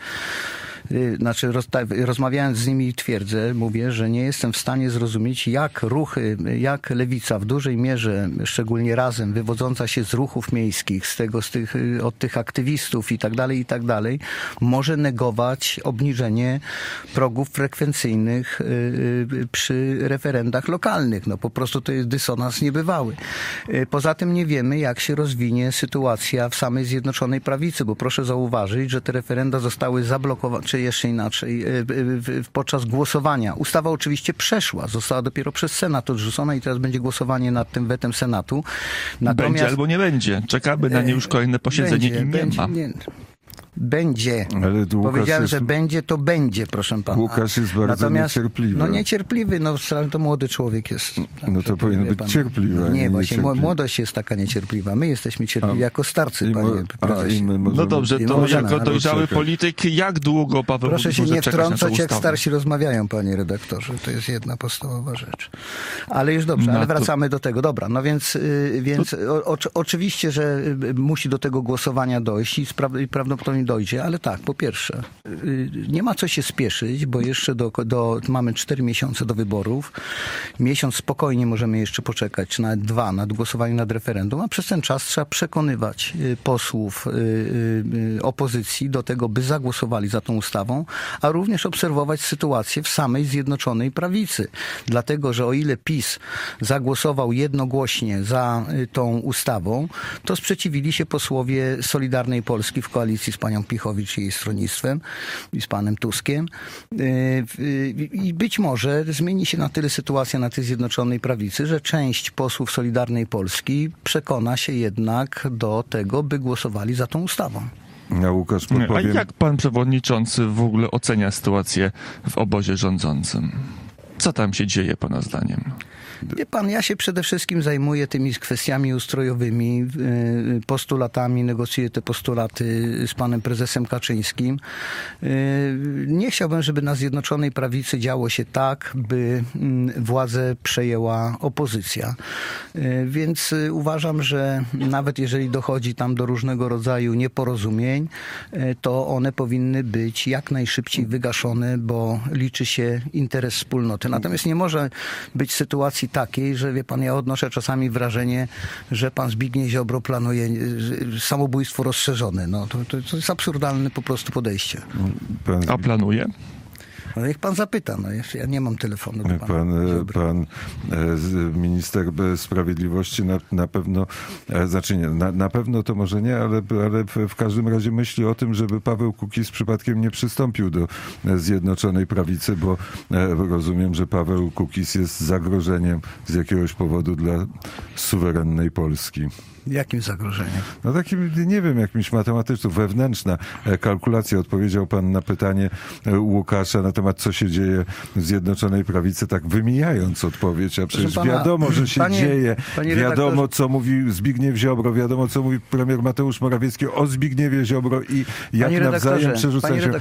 rozmawiając z nimi mówię, że nie jestem w stanie zrozumieć, jak Lewica w dużej mierze, szczególnie Razem, wywodząca się z ruchów miejskich, od tych aktywistów i tak dalej, może negować obniżenie progów frekwencyjnych przy referendach lokalnych. No po prostu to jest dysonans niebywały. Poza tym nie wiemy, jak się rozwinie sytuacja w samej Zjednoczonej Prawicy, bo proszę zauważyć, że te referenda zostały zablokowane, czy jeszcze inaczej, podczas głosowania. Ustawa oczywiście przeszła, została dopiero przez Senat odrzucona i teraz będzie głosowanie nad tym wetem Senatu. Natomiast będzie albo nie będzie. Czekamy na nie już kolejne posiedzenie i nie ma. Będzie. Ale powiedziałem, że będzie, to będzie, proszę pana. Łukasz jest bardzo niecierpliwy. No niecierpliwy, to młody człowiek jest. No to powinien być cierpliwy. Nie, właśnie młodość jest taka niecierpliwa. My jesteśmy cierpliwi jako starcy, panie prezesie. No dobrze, to jako dojrzały polityk, jak długo Paweł Proszę się nie wtrącać, jak ustawę? starsi rozmawiają, panie redaktorze. To jest jedna podstawowa rzecz. Ale już dobrze, ale wracamy do tego. Dobra, no więc oczywiście, że musi do tego głosowania dojść i prawdopodobnie dojdzie, ale tak, po pierwsze, nie ma co się spieszyć, bo jeszcze mamy 4 miesiące do wyborów. Miesiąc spokojnie możemy jeszcze poczekać, czy nawet 2 nad głosowaniem nad referendum, a przez ten czas trzeba przekonywać posłów opozycji do tego, by zagłosowali za tą ustawą, a również obserwować sytuację w samej Zjednoczonej Prawicy. Dlatego, że o ile PiS zagłosował jednogłośnie za tą ustawą, to sprzeciwili się posłowie Solidarnej Polski w koalicji z panią Pichowicz i jej stronnictwem i z panem Tuskiem. I być może zmieni się na tyle sytuacja na tej Zjednoczonej Prawicy, że część posłów Solidarnej Polski przekona się jednak do tego, by głosowali za tą ustawą. Łukasz, a jak pan przewodniczący w ogóle ocenia sytuację w obozie rządzącym? Co tam się dzieje pana zdaniem? Wie pan, ja się przede wszystkim zajmuję tymi kwestiami ustrojowymi, postulatami, negocjuję te postulaty z panem prezesem Kaczyńskim. Nie chciałbym, żeby na Zjednoczonej Prawicy działo się tak, by władzę przejęła opozycja. Więc uważam, że nawet jeżeli dochodzi tam do różnego rodzaju nieporozumień, to one powinny być jak najszybciej wygaszone, bo liczy się interes wspólnoty. Natomiast nie może być sytuacji takiej, że wie pan, ja odnoszę czasami wrażenie, że pan Zbigniew Ziobro planuje samobójstwo rozszerzone. No, to jest absurdalne po prostu podejście. A planuje? No niech pan zapyta, ja nie mam telefonu do pana. Pan minister sprawiedliwości na pewno, znaczy nie, na pewno to może nie, ale w każdym razie myśli o tym, żeby Paweł Kukiz przypadkiem nie przystąpił do Zjednoczonej Prawicy, bo rozumiem, że Paweł Kukiz jest zagrożeniem z jakiegoś powodu dla suwerennej Polski. Jakim zagrożeniem? No takim, nie wiem, jakimś matematycznym, wewnętrzna kalkulacja. Odpowiedział pan na pytanie Łukasza na temat, co się dzieje w Zjednoczonej Prawicy, tak wymijając odpowiedź, a przecież wiadomo, że się dzieje. Wiadomo, co mówi Zbigniew Ziobro, wiadomo, co mówi premier Mateusz Morawiecki o Zbigniewie Ziobro i jak nawzajem przerzucają się.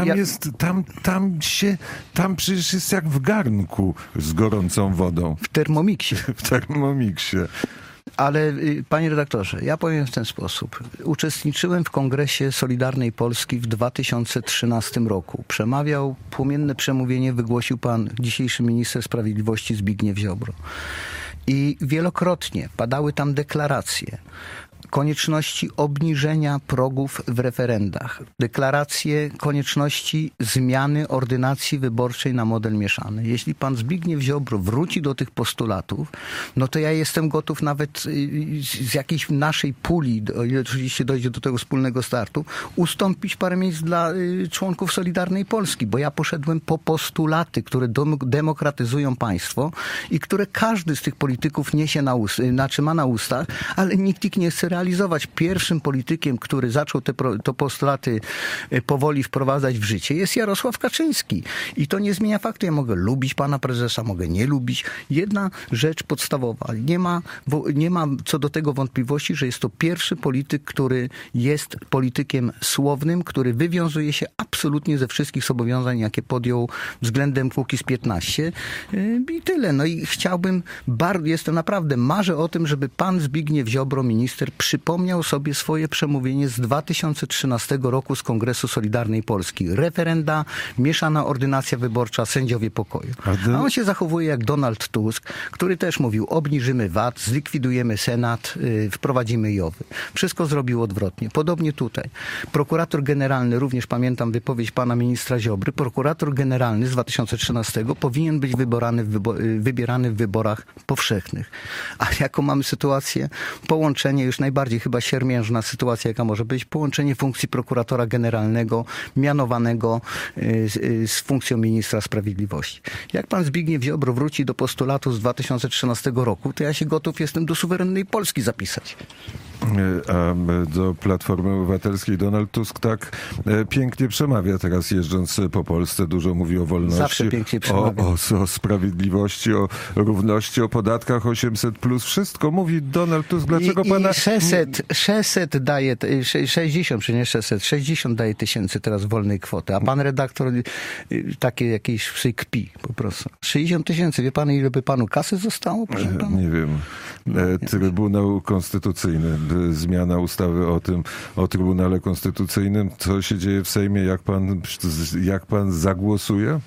Tam przecież jest jak w garnku z gorącą wodą. W Thermomixie. W Thermomixie. Ale panie redaktorze, ja powiem w ten sposób. Uczestniczyłem w Kongresie Solidarnej Polski w 2013 roku. Płomienne przemówienie wygłosił pan dzisiejszy minister sprawiedliwości Zbigniew Ziobro. I wielokrotnie padały tam deklaracje konieczności obniżenia progów w referendach, deklarację konieczności zmiany ordynacji wyborczej na model mieszany. Jeśli pan Zbigniew Ziobro wróci do tych postulatów, no to ja jestem gotów nawet z jakiejś naszej puli, o ile oczywiście dojdzie do tego wspólnego startu, ustąpić parę miejsc dla członków Solidarnej Polski, bo ja poszedłem po postulaty, które demokratyzują państwo i które każdy z tych polityków niesie ma na ustach, ale nikt ich nie chce realizować. Pierwszym politykiem, który zaczął te postulaty powoli wprowadzać w życie, jest Jarosław Kaczyński. I to nie zmienia faktu. Ja mogę lubić pana prezesa, mogę nie lubić. Jedna rzecz podstawowa. Nie ma co do tego wątpliwości, że jest to pierwszy polityk, który jest politykiem słownym, który wywiązuje się absolutnie ze wszystkich zobowiązań, jakie podjął względem Kukiz15. I tyle. No i chciałbym, marzę o tym, żeby pan Zbigniew Ziobro, minister, przypomniał sobie swoje przemówienie z 2013 roku z Kongresu Solidarnej Polski. Referenda, mieszana ordynacja wyborcza, sędziowie pokoju. A on się zachowuje jak Donald Tusk, który też mówił, obniżymy VAT, zlikwidujemy Senat, wprowadzimy JOW-y. Wszystko zrobił odwrotnie. Podobnie tutaj. Prokurator generalny, również pamiętam wypowiedź pana ministra Ziobry, prokurator generalny z 2013 powinien być wybierany w wyborach powszechnych. A jaką mamy sytuację? Połączenie, już najbardziej chyba siermiężna sytuacja, jaka może być, połączenie funkcji prokuratora generalnego, mianowanego z funkcją ministra sprawiedliwości. Jak pan Zbigniew Ziobro wróci do postulatu z 2013 roku, to ja się gotów jestem do suwerennej Polski zapisać. A do Platformy Obywatelskiej Donald Tusk tak pięknie przemawia teraz, jeżdżąc po Polsce. Dużo mówi o wolności, zawsze pięknie przemawia. O sprawiedliwości, o równości, o podatkach 800+. Wszystko mówi Donald Tusk. Dlaczego pana... 600 daje, 60, czy nie 600, 60 daje tysięcy teraz wolnej kwoty, a pan redaktor takie jakieś psy kpi po prostu. 60 tysięcy, wie pan, ile by panu kasy zostało? Proszę pana? Nie wiem. Trybunał Konstytucyjny, zmiana ustawy o Trybunale Konstytucyjnym. Co się dzieje w Sejmie? Jak pan zagłosuje?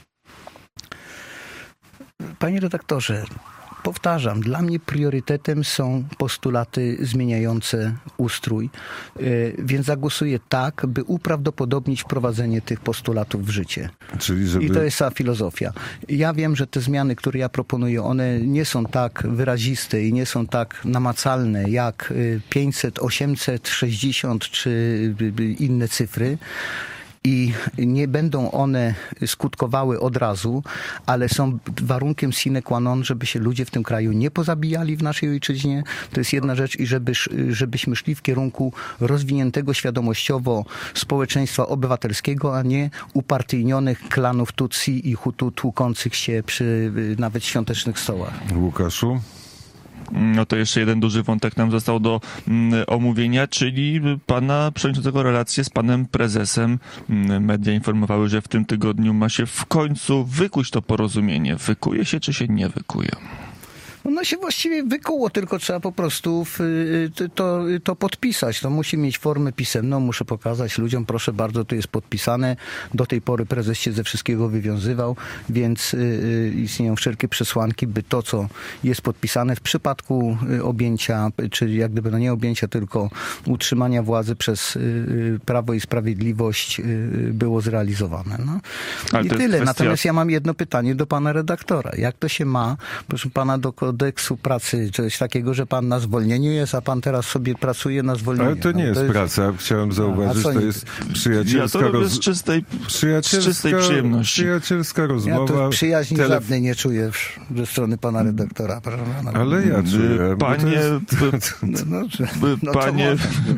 Panie redaktorze, powtarzam, dla mnie priorytetem są postulaty zmieniające ustrój, więc zagłosuję tak, by uprawdopodobnić wprowadzenie tych postulatów w życie. I to jest ta filozofia. Ja wiem, że te zmiany, które ja proponuję, one nie są tak wyraziste i nie są tak namacalne jak 500, 800, 60 czy inne cyfry. I nie będą one skutkowały od razu, ale są warunkiem sine qua non, żeby się ludzie w tym kraju nie pozabijali w naszej ojczyźnie. To jest jedna rzecz i żebyśmy szli w kierunku rozwiniętego świadomościowo społeczeństwa obywatelskiego, a nie upartyjnionych klanów Tutsi i Hutu tłukących się przy nawet świątecznych stołach. Łukaszu? No to jeszcze jeden duży wątek nam został do omówienia, czyli pana przewodniczącego relacje z panem prezesem. Media informowały, że w tym tygodniu ma się w końcu wykuć to porozumienie. Wykuje się, czy się nie wykuje? Ono się właściwie wykuło, tylko trzeba po prostu to podpisać. To musi mieć formę pisemną, muszę pokazać ludziom, proszę bardzo, to jest podpisane. Do tej pory prezes się ze wszystkiego wywiązywał, więc istnieją wszelkie przesłanki, by to, co jest podpisane w przypadku objęcia, czyli jak gdyby nie objęcia, tylko utrzymania władzy przez Prawo i Sprawiedliwość było zrealizowane. No. I tyle. Kwestia... Natomiast ja mam jedno pytanie do pana redaktora. Jak to się ma, proszę pana, do kodeksu pracy, coś takiego, że pan na zwolnieniu jest, a pan teraz sobie pracuje na zwolnieniu. Ale to nie jest praca. Chciałem zauważyć, to jest przyjacielska z czystej przyjemności. Przyjacielska rozmowa. Ja tu przyjaźni żadnej nie czuję ze strony pana redaktora. Ale ja czuję. Panie... Panie...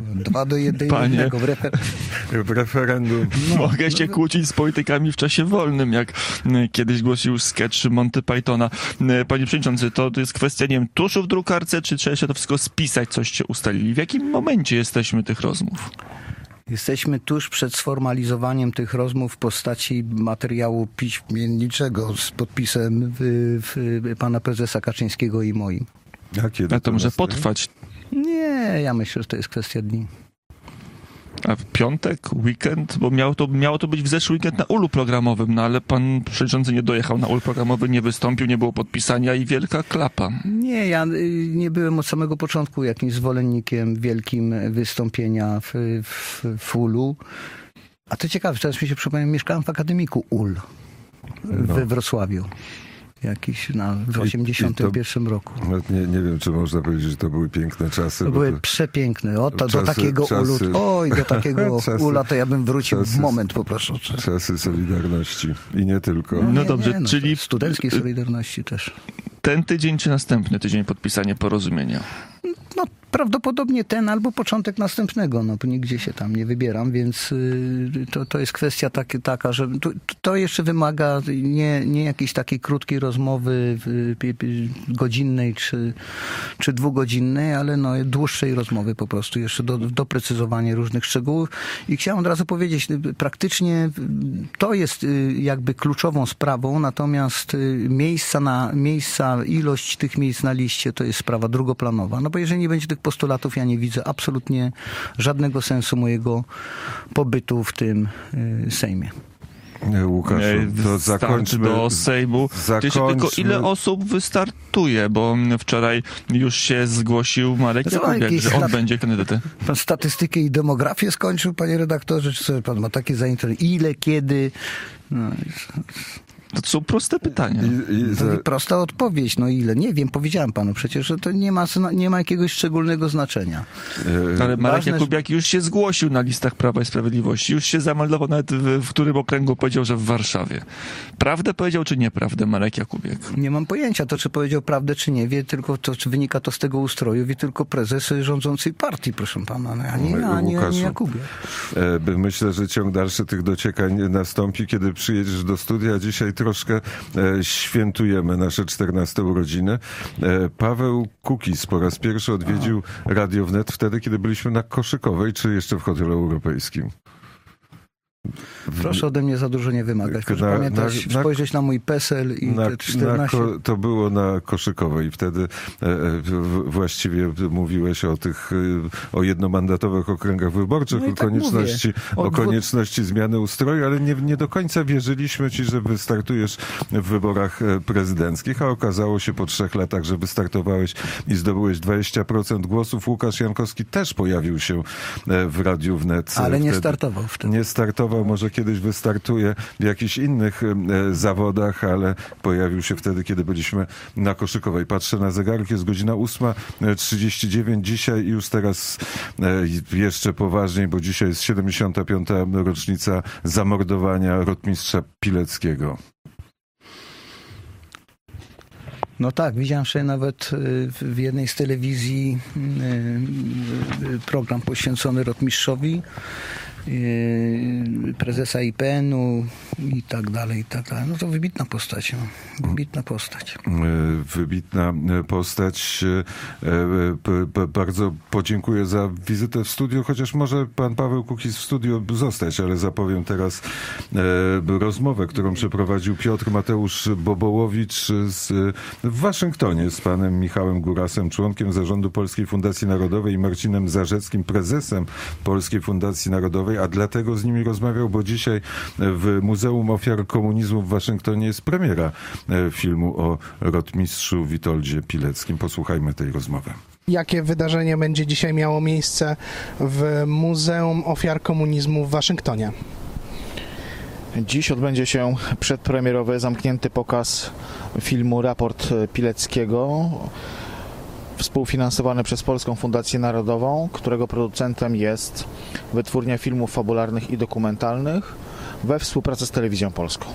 2-1 w referendum. Mogę się kłócić z politykami w czasie wolnym, jak kiedyś głosił sketch Monty Pythona. Panie przewodniczący, to jest kwestia, nie wiem, tuszu w drukarce, czy trzeba się to wszystko spisać, coście ustalili? W jakim momencie jesteśmy tych rozmów? Jesteśmy tuż przed sformalizowaniem tych rozmów w postaci materiału piśmienniczego z podpisem pana prezesa Kaczyńskiego i moim. A kiedy to może potrwać? Nie, ja myślę, że to jest kwestia dni. A w piątek, weekend, bo miało to być w zeszły weekend na ulu programowym, no ale pan przewodniczący nie dojechał na ul programowy, nie wystąpił, nie było podpisania i wielka klapa. Nie, ja nie byłem od samego początku jakimś zwolennikiem wielkim wystąpienia w ulu. A to ciekawe, teraz mi się przypomniał, mieszkałem w Akademiku UL we Wrocławiu. W 81 roku. Nie wiem, czy można powiedzieć, że to były piękne czasy. To były przepiękne. Do takiego ula to ja bym wrócił w moment po prostu. Czasy Solidarności i nie tylko. No dobrze, czyli studenckiej Solidarności też. Ten tydzień czy następny tydzień podpisanie porozumienia? No prawdopodobnie ten albo początek następnego, no bo nigdzie się tam nie wybieram, więc to jest kwestia taka, że to jeszcze wymaga nie jakiejś takiej krótkiej rozmowy godzinnej czy dwugodzinnej, ale no dłuższej rozmowy po prostu, jeszcze doprecyzowanie różnych szczegółów. I chciałem od razu powiedzieć, praktycznie to jest jakby kluczową sprawą, natomiast ilość tych miejsc na liście to jest sprawa drugoplanowa, no bo jeżeli nie będzie tych postulatów, ja nie widzę absolutnie żadnego sensu mojego pobytu w tym Sejmie. Łukaszu, to zakończmy do Sejmu. Tylko ile osób wystartuje, bo wczoraj już się zgłosił Marek Jakubiak, że on będzie kandydatem. Pan statystykę i demografię skończył, panie redaktorze, czy sobie pan ma takie zainteresowanie? Ile, kiedy? No. To są proste pytania. Prosta odpowiedź. No ile? Nie wiem, powiedziałem panu przecież, że to nie ma jakiegoś szczególnego znaczenia. Ale Marek Jakubiak już się zgłosił na listach Prawa i Sprawiedliwości. Już się zameldował nawet w którym okręgu, powiedział, że w Warszawie. Prawdę powiedział, czy nieprawdę Marek Jakubiak? Nie mam pojęcia. To, czy powiedział prawdę, czy nie, wie tylko to, czy wynika to z tego ustroju, wie tylko prezes rządzącej partii, proszę pana, a nie Jakubiak. Myślę, że ciąg dalszy tych dociekań nastąpi, kiedy przyjedziesz do studia. Dzisiaj troszkę świętujemy nasze 14 urodziny. Paweł Kukiz po raz pierwszy odwiedził Radio Wnet wtedy, kiedy byliśmy na Koszykowej, czy jeszcze w hotelu europejskim? Proszę ode mnie za dużo nie wymagać. Proszę pamiętać, spojrzeć na mój PESEL i te 14... To było na Koszykowej. Wtedy właściwie mówiłeś o jednomandatowych okręgach wyborczych, o konieczności zmiany ustroju, ale nie do końca wierzyliśmy ci, że wystartujesz w wyborach prezydenckich, a okazało się po 3 latach, że wystartowałeś i zdobyłeś 20% głosów. Łukasz Jankowski też pojawił się w Radiu Wnet. Ale nie startował wtedy. Nie startował, może kiedyś wystartuje w jakichś innych zawodach, ale pojawił się wtedy, kiedy byliśmy na Koszykowej. Patrzę na zegarek, jest godzina 8:39 dzisiaj i już teraz jeszcze poważniej, bo dzisiaj jest 75. rocznica zamordowania rotmistrza Pileckiego. No tak, widziałem sobie nawet w jednej z telewizji program poświęcony rotmistrzowi, prezesa IPN-u i tak dalej. No to wybitna postać. Wybitna postać. Bardzo podziękuję za wizytę w studiu, chociaż może pan Paweł Kukiz w studiu zostać, ale zapowiem teraz rozmowę, którą przeprowadził Piotr Mateusz Bobołowicz w Waszyngtonie z panem Michałem Górasem, członkiem zarządu Polskiej Fundacji Narodowej, i Marcinem Zarzeckim, prezesem Polskiej Fundacji Narodowej, a dlatego z nimi rozmawiał, bo dzisiaj w Muzeum Ofiar Komunizmu w Waszyngtonie jest premiera filmu o rotmistrzu Witoldzie Pileckim. Posłuchajmy tej rozmowy. Jakie wydarzenie będzie dzisiaj miało miejsce w Muzeum Ofiar Komunizmu w Waszyngtonie? Dziś odbędzie się przedpremierowy, zamknięty pokaz filmu Raport Pileckiego, współfinansowany przez Polską Fundację Narodową, którego producentem jest Wytwórnia Filmów Fabularnych i Dokumentalnych we współpracy z Telewizją Polską.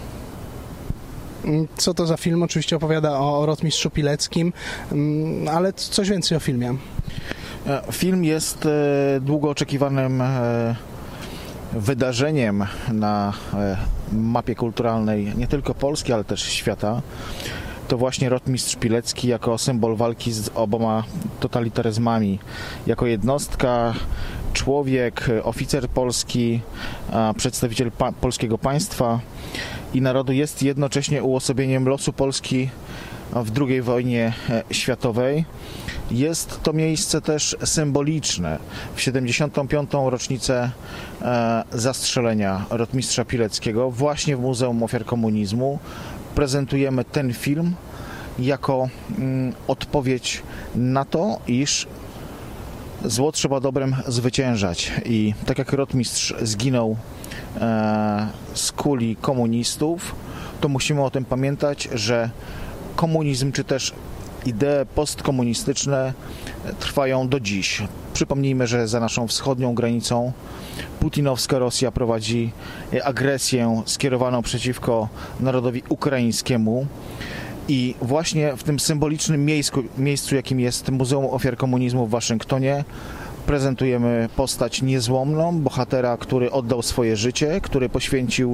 Co to za film? Oczywiście opowiada o rotmistrzu Pileckim, ale coś więcej o filmie. Film jest długo oczekiwanym wydarzeniem na mapie kulturalnej nie tylko Polski, ale też świata. To właśnie rotmistrz Pilecki jako symbol walki z oboma totalitaryzmami. Jako jednostka, człowiek, oficer polski, przedstawiciel polskiego państwa i narodu jest jednocześnie uosobieniem losu Polski w II wojnie światowej. Jest to miejsce też symboliczne. W 75. rocznicę zastrzelenia rotmistrza Pileckiego właśnie w Muzeum Ofiar Komunizmu prezentujemy ten film jako odpowiedź na to, iż zło trzeba dobrem zwyciężać. I tak jak rotmistrz zginął z kuli komunistów, to musimy o tym pamiętać, że komunizm czy też idee postkomunistyczne trwają do dziś. Przypomnijmy, że za naszą wschodnią granicą putinowska Rosja prowadzi agresję skierowaną przeciwko narodowi ukraińskiemu i właśnie w tym symbolicznym miejscu, jakim jest Muzeum Ofiar Komunizmu w Waszyngtonie, prezentujemy postać niezłomną, bohatera, który oddał swoje życie, który poświęcił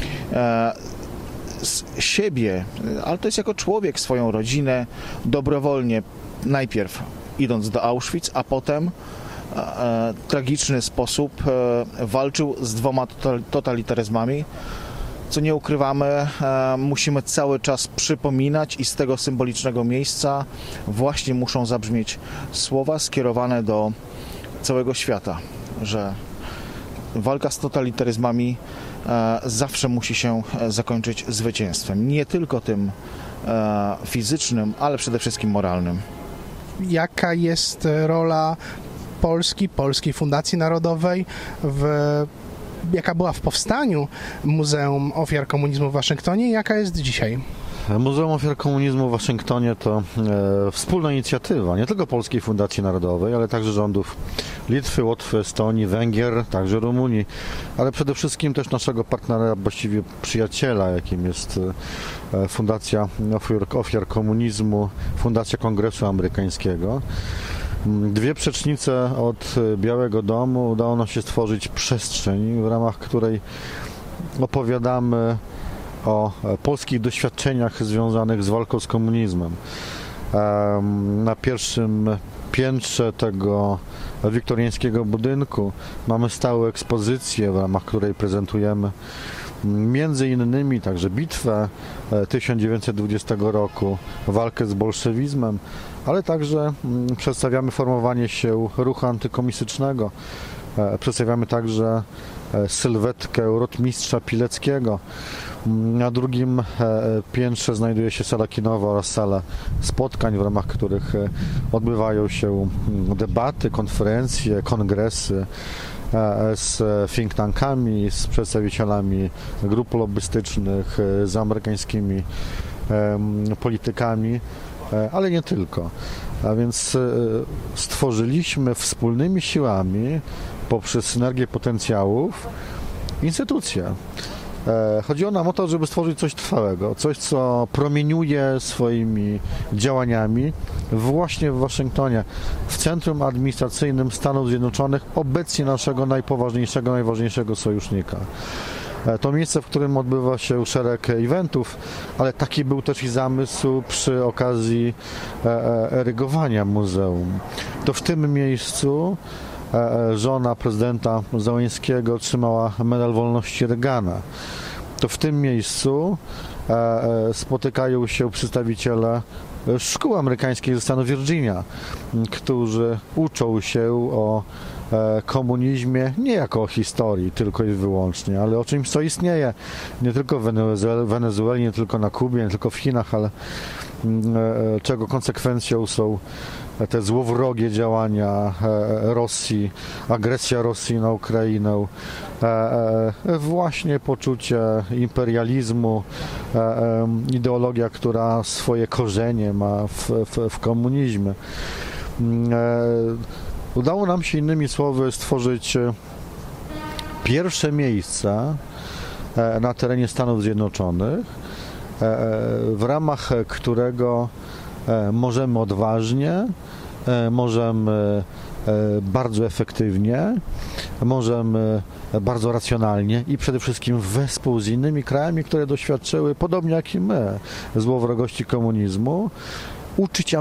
siebie, ale to jest jako człowiek, swoją rodzinę, dobrowolnie, najpierw idąc do Auschwitz, a potem tragiczny sposób walczył z 2 totalitaryzmami, co nie ukrywamy, musimy cały czas przypominać i z tego symbolicznego miejsca właśnie muszą zabrzmieć słowa skierowane do całego świata, że walka z totalitaryzmami zawsze musi się zakończyć zwycięstwem. Nie tylko tym fizycznym, ale przede wszystkim moralnym. Jaka jest rola Polskiej Fundacji Narodowej, jaka była w powstaniu Muzeum Ofiar Komunizmu w Waszyngtonie i jaka jest dzisiaj? Muzeum Ofiar Komunizmu w Waszyngtonie to wspólna inicjatywa nie tylko Polskiej Fundacji Narodowej, ale także rządów Litwy, Łotwy, Estonii, Węgier, także Rumunii, ale przede wszystkim też naszego partnera, właściwie przyjaciela, jakim jest Fundacja Ofiar Komunizmu, Fundacja Kongresu Amerykańskiego. 2 przecznice od Białego Domu udało nam się stworzyć przestrzeń, w ramach której opowiadamy o polskich doświadczeniach związanych z walką z komunizmem. Na pierwszym piętrze tego wiktoriańskiego budynku mamy stałą ekspozycję, w ramach której prezentujemy między innymi także bitwę 1920 roku, walkę z bolszewizmem, ale także przedstawiamy formowanie się ruchu antykomunistycznego. Przedstawiamy także sylwetkę rotmistrza Pileckiego. Na drugim piętrze znajduje się sala kinowa oraz sala spotkań, w ramach których odbywają się debaty, konferencje, kongresy z think tankami, z przedstawicielami grup lobbystycznych, z amerykańskimi politykami, ale nie tylko. A więc stworzyliśmy wspólnymi siłami, poprzez synergię potencjałów, instytucje. Chodziło nam o to, żeby stworzyć coś trwałego, coś, co promieniuje swoimi działaniami właśnie w Waszyngtonie, w centrum administracyjnym Stanów Zjednoczonych, obecnie naszego najważniejszego sojusznika. To miejsce, w którym odbywa się szereg eventów, ale taki był też i zamysł przy okazji erygowania muzeum. To w tym miejscu żona prezydenta Załęskiego otrzymała Medal Wolności Reagana. To w tym miejscu spotykają się przedstawiciele szkół amerykańskich ze stanu Virginia, którzy uczą się o komunizmie nie jako o historii tylko i wyłącznie, ale o czymś, co istnieje nie tylko w Wenezueli, nie tylko na Kubie, nie tylko w Chinach, ale czego konsekwencją są te złowrogie działania Rosji, agresja Rosji na Ukrainę, właśnie poczucie imperializmu, ideologia, która swoje korzenie ma w komunizmie. Udało nam się, innymi słowy, stworzyć pierwsze miejsce na terenie Stanów Zjednoczonych, w ramach którego możemy odważnie, możemy bardzo efektywnie, możemy bardzo racjonalnie i przede wszystkim wespół z innymi krajami, które doświadczyły, podobnie jak i my, złowrogości komunizmu, uczyć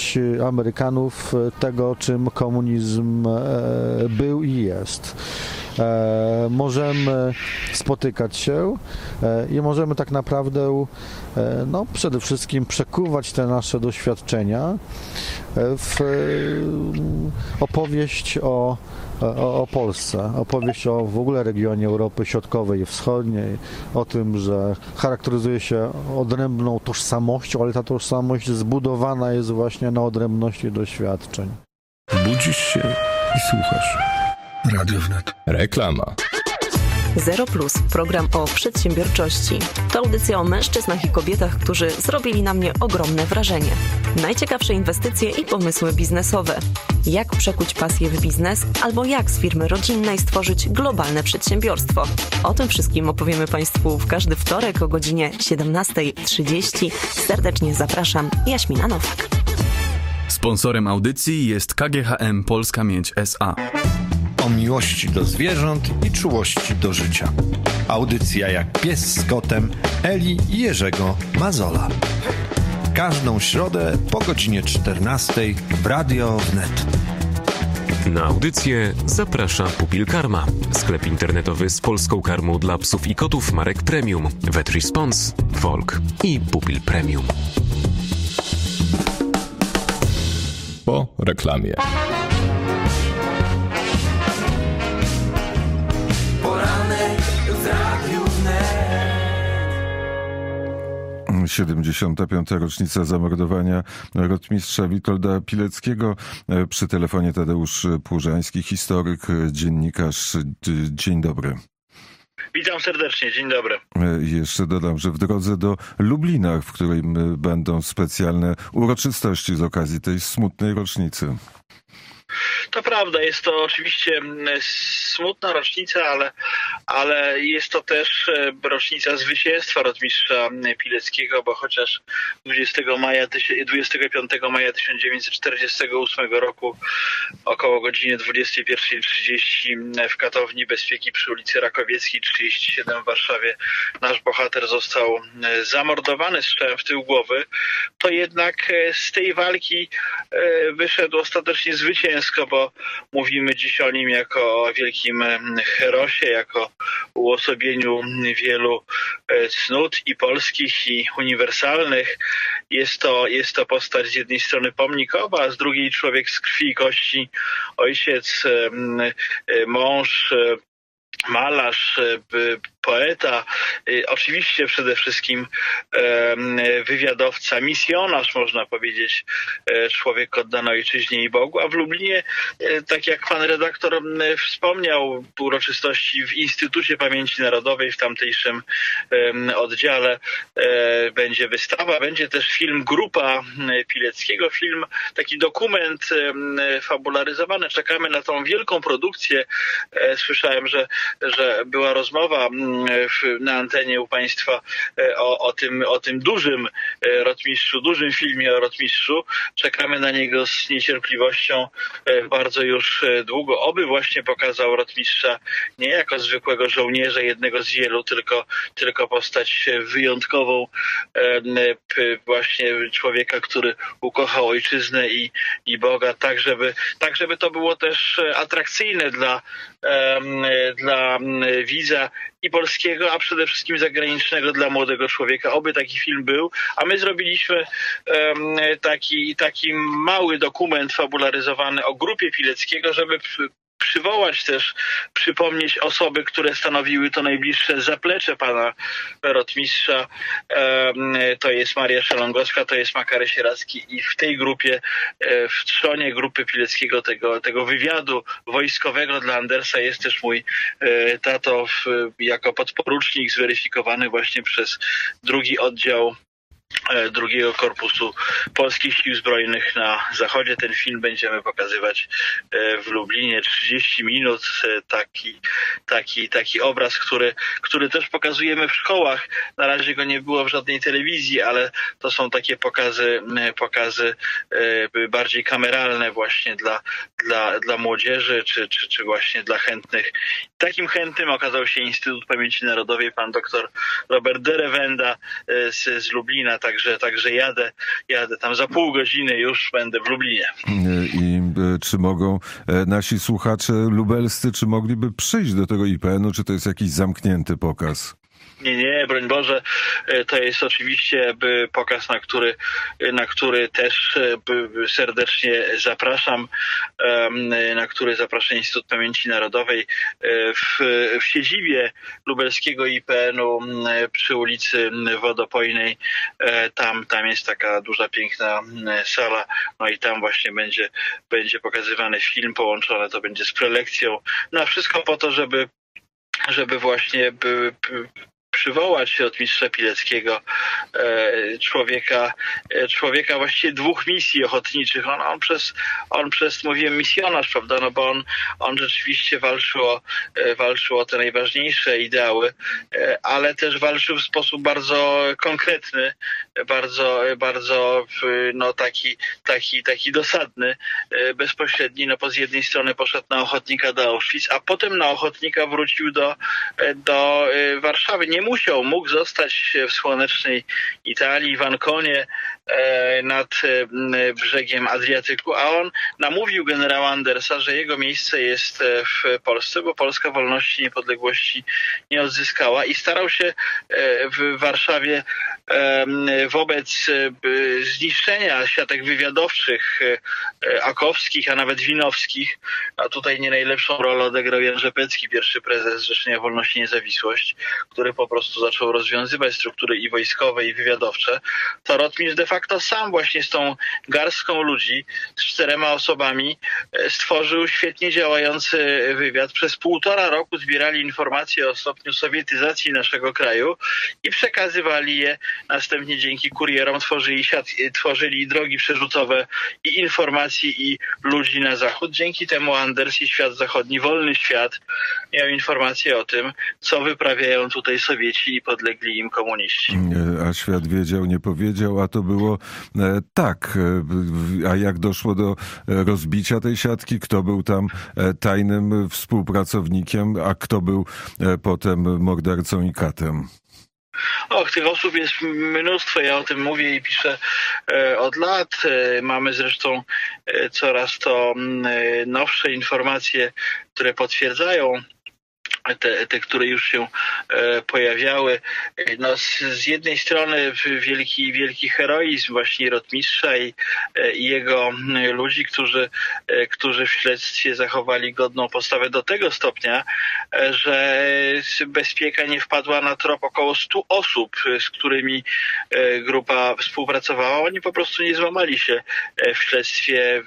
Amerykanów tego, czym komunizm był i jest. możemy spotykać się i możemy tak naprawdę przede wszystkim przekuwać te nasze doświadczenia w opowieść o Polsce, opowieść o w ogóle regionie Europy Środkowej i Wschodniej, o tym, że charakteryzuje się odrębną tożsamością, ale ta tożsamość zbudowana jest właśnie na odrębności doświadczeń. Budzisz się i słuchasz. Radio Wnet. Reklama. Zero Plus, program o przedsiębiorczości. To audycja o mężczyznach i kobietach, którzy zrobili na mnie ogromne wrażenie. Najciekawsze inwestycje i pomysły biznesowe. Jak przekuć pasję w biznes, albo jak z firmy rodzinnej stworzyć globalne przedsiębiorstwo. O tym wszystkim opowiemy Państwu w każdy wtorek o godzinie 17:30. Serdecznie zapraszam, Jaśmina Nowak. Sponsorem audycji jest KGHM Polska Miedź S.A. O miłości do zwierząt i czułości do życia. Audycja jak pies z kotem Eli i Jerzego Mazola. Każdą środę po godzinie 14 w Radio Wnet. Na audycję zaprasza Pupil Karma, sklep internetowy z polską karmą dla psów i kotów marek Premium, Vet Response, Volk i Pupil Premium. Po reklamie. Poranek w Radiu Wnet. 75. rocznica zamordowania rotmistrza Witolda Pileckiego. Przy telefonie Tadeusz Płużański, historyk, dziennikarz. Dzień dobry. Witam serdecznie, dzień dobry. Jeszcze dodam, że w drodze do Lublina, w której będą specjalne uroczystości z okazji tej smutnej rocznicy. To prawda, jest to oczywiście smutna rocznica, ale jest to też rocznica zwycięstwa rotmistrza Pileckiego, bo chociaż 25 maja 1948 roku około godziny 21:30 w Katowni Bezpieki przy ulicy Rakowieckiej 37 w Warszawie nasz bohater został zamordowany strzałem w tył głowy, to jednak z tej walki wyszedł ostatecznie zwycięsko, bo mówimy dziś o nim jako o wielkim herosie, jako uosobieniu wielu cnót i polskich, i uniwersalnych. Jest to postać z jednej strony pomnikowa, a z drugiej człowiek z krwi i kości, ojciec, mąż, malarz, poeta, oczywiście przede wszystkim wywiadowca, misjonarz, można powiedzieć, człowiek oddany ojczyźnie i Bogu, a w Lublinie, tak jak pan redaktor wspomniał, uroczystości w Instytucie Pamięci Narodowej, w tamtejszym oddziale będzie wystawa, będzie też film Grupa Pileckiego, film, taki dokument fabularyzowany. Czekamy na tą wielką produkcję. Słyszałem, że była rozmowa na antenie u państwa o tym dużym rotmistrzu, dużym filmie o rotmistrzu. Czekamy na niego z niecierpliwością bardzo już długo. Oby właśnie pokazał rotmistrza nie jako zwykłego żołnierza, jednego z wielu, tylko postać wyjątkową, właśnie człowieka, który ukochał ojczyznę i Boga, tak żeby to było też atrakcyjne dla widza i polskiego, a przede wszystkim zagranicznego, dla młodego człowieka. Oby taki film był, a my zrobiliśmy taki mały dokument fabularyzowany o grupie Pileckiego, żeby przywołać też, przypomnieć osoby, które stanowiły to najbliższe zaplecze pana rotmistrza. To jest Maria Szelongowska, to jest Makary Sieracki i w tej grupie, w trzonie grupy Pileckiego, tego wywiadu wojskowego dla Andersa jest też mój tato jako podporucznik zweryfikowany właśnie przez drugi oddział drugiego korpusu Polskich Sił Zbrojnych na Zachodzie. Ten film będziemy pokazywać w Lublinie 30 minut. Taki obraz, który też pokazujemy w szkołach. Na razie go nie było w żadnej telewizji, ale to są takie pokazy bardziej kameralne właśnie dla młodzieży, czy właśnie dla chętnych. Takim chętnym okazał się Instytut Pamięci Narodowej, pan doktor Robert Derewenda z Lublina. Także jadę tam za pół godziny, już będę w Lublinie. I czy mogą nasi słuchacze lubelscy, czy mogliby przyjść do tego IPN-u, czy to jest jakiś zamknięty pokaz? Nie, broń Boże, to jest oczywiście pokaz, na który też serdecznie zapraszam, na który zaprasza Instytut Pamięci Narodowej w siedzibie lubelskiego IPN-u przy ulicy Wodopojnej. Tam jest taka duża, piękna sala, no i tam właśnie będzie pokazywany film, połączone to będzie z prelekcją. No a wszystko po to, żeby właśnie przywołać rotmistrza Pileckiego, człowieka właściwie dwóch misji ochotniczych. On przez mówiłem misjonarz, prawda, no bo on rzeczywiście walczył o te najważniejsze ideały, ale też walczył w sposób bardzo konkretny, bardzo no taki dosadny, bezpośredni, no bo z jednej strony poszedł na ochotnika do Auschwitz, a potem na ochotnika wrócił do Warszawy. Mógł zostać w słonecznej Italii, w Anconie, nad brzegiem Adriatyku, a on namówił generała Andersa, że jego miejsce jest w Polsce, bo Polska wolności i niepodległości nie odzyskała i starał się w Warszawie wobec zniszczenia siatek wywiadowczych akowskich, a nawet winowskich, a tutaj nie najlepszą rolę odegrał Jan Rzepecki, pierwszy prezes Zrzeszenia Wolności i Niezawisłość, który po prostu zaczął rozwiązywać struktury i wojskowe, i wywiadowcze, to rotmistrz de facto sam właśnie z tą garstką ludzi, z 4 osobami stworzył świetnie działający wywiad. Przez 1,5 roku zbierali informacje o stopniu sowietyzacji naszego kraju i przekazywali je następnie dzięki kurierom, tworzyli drogi przerzutowe i informacji i ludzi na zachód. Dzięki temu Anders i świat zachodni, wolny świat, miał informacje o tym, co wyprawiają tutaj Sowieci i podlegli im komuniści. A świat wiedział, nie powiedział, a to było tak. A jak doszło do rozbicia tej siatki? Kto był tam tajnym współpracownikiem, a kto był potem mordercą i katem? Tych osób jest mnóstwo, ja o tym mówię i piszę od lat. Mamy zresztą coraz to nowsze informacje, które potwierdzają te, które już się pojawiały. No, z jednej strony wielki heroizm właśnie rotmistrza i jego ludzi, którzy w śledztwie zachowali godną postawę do tego stopnia, że Bezpieka nie wpadła na trop około 100 osób, z którymi grupa współpracowała. Oni po prostu nie złamali się w śledztwie,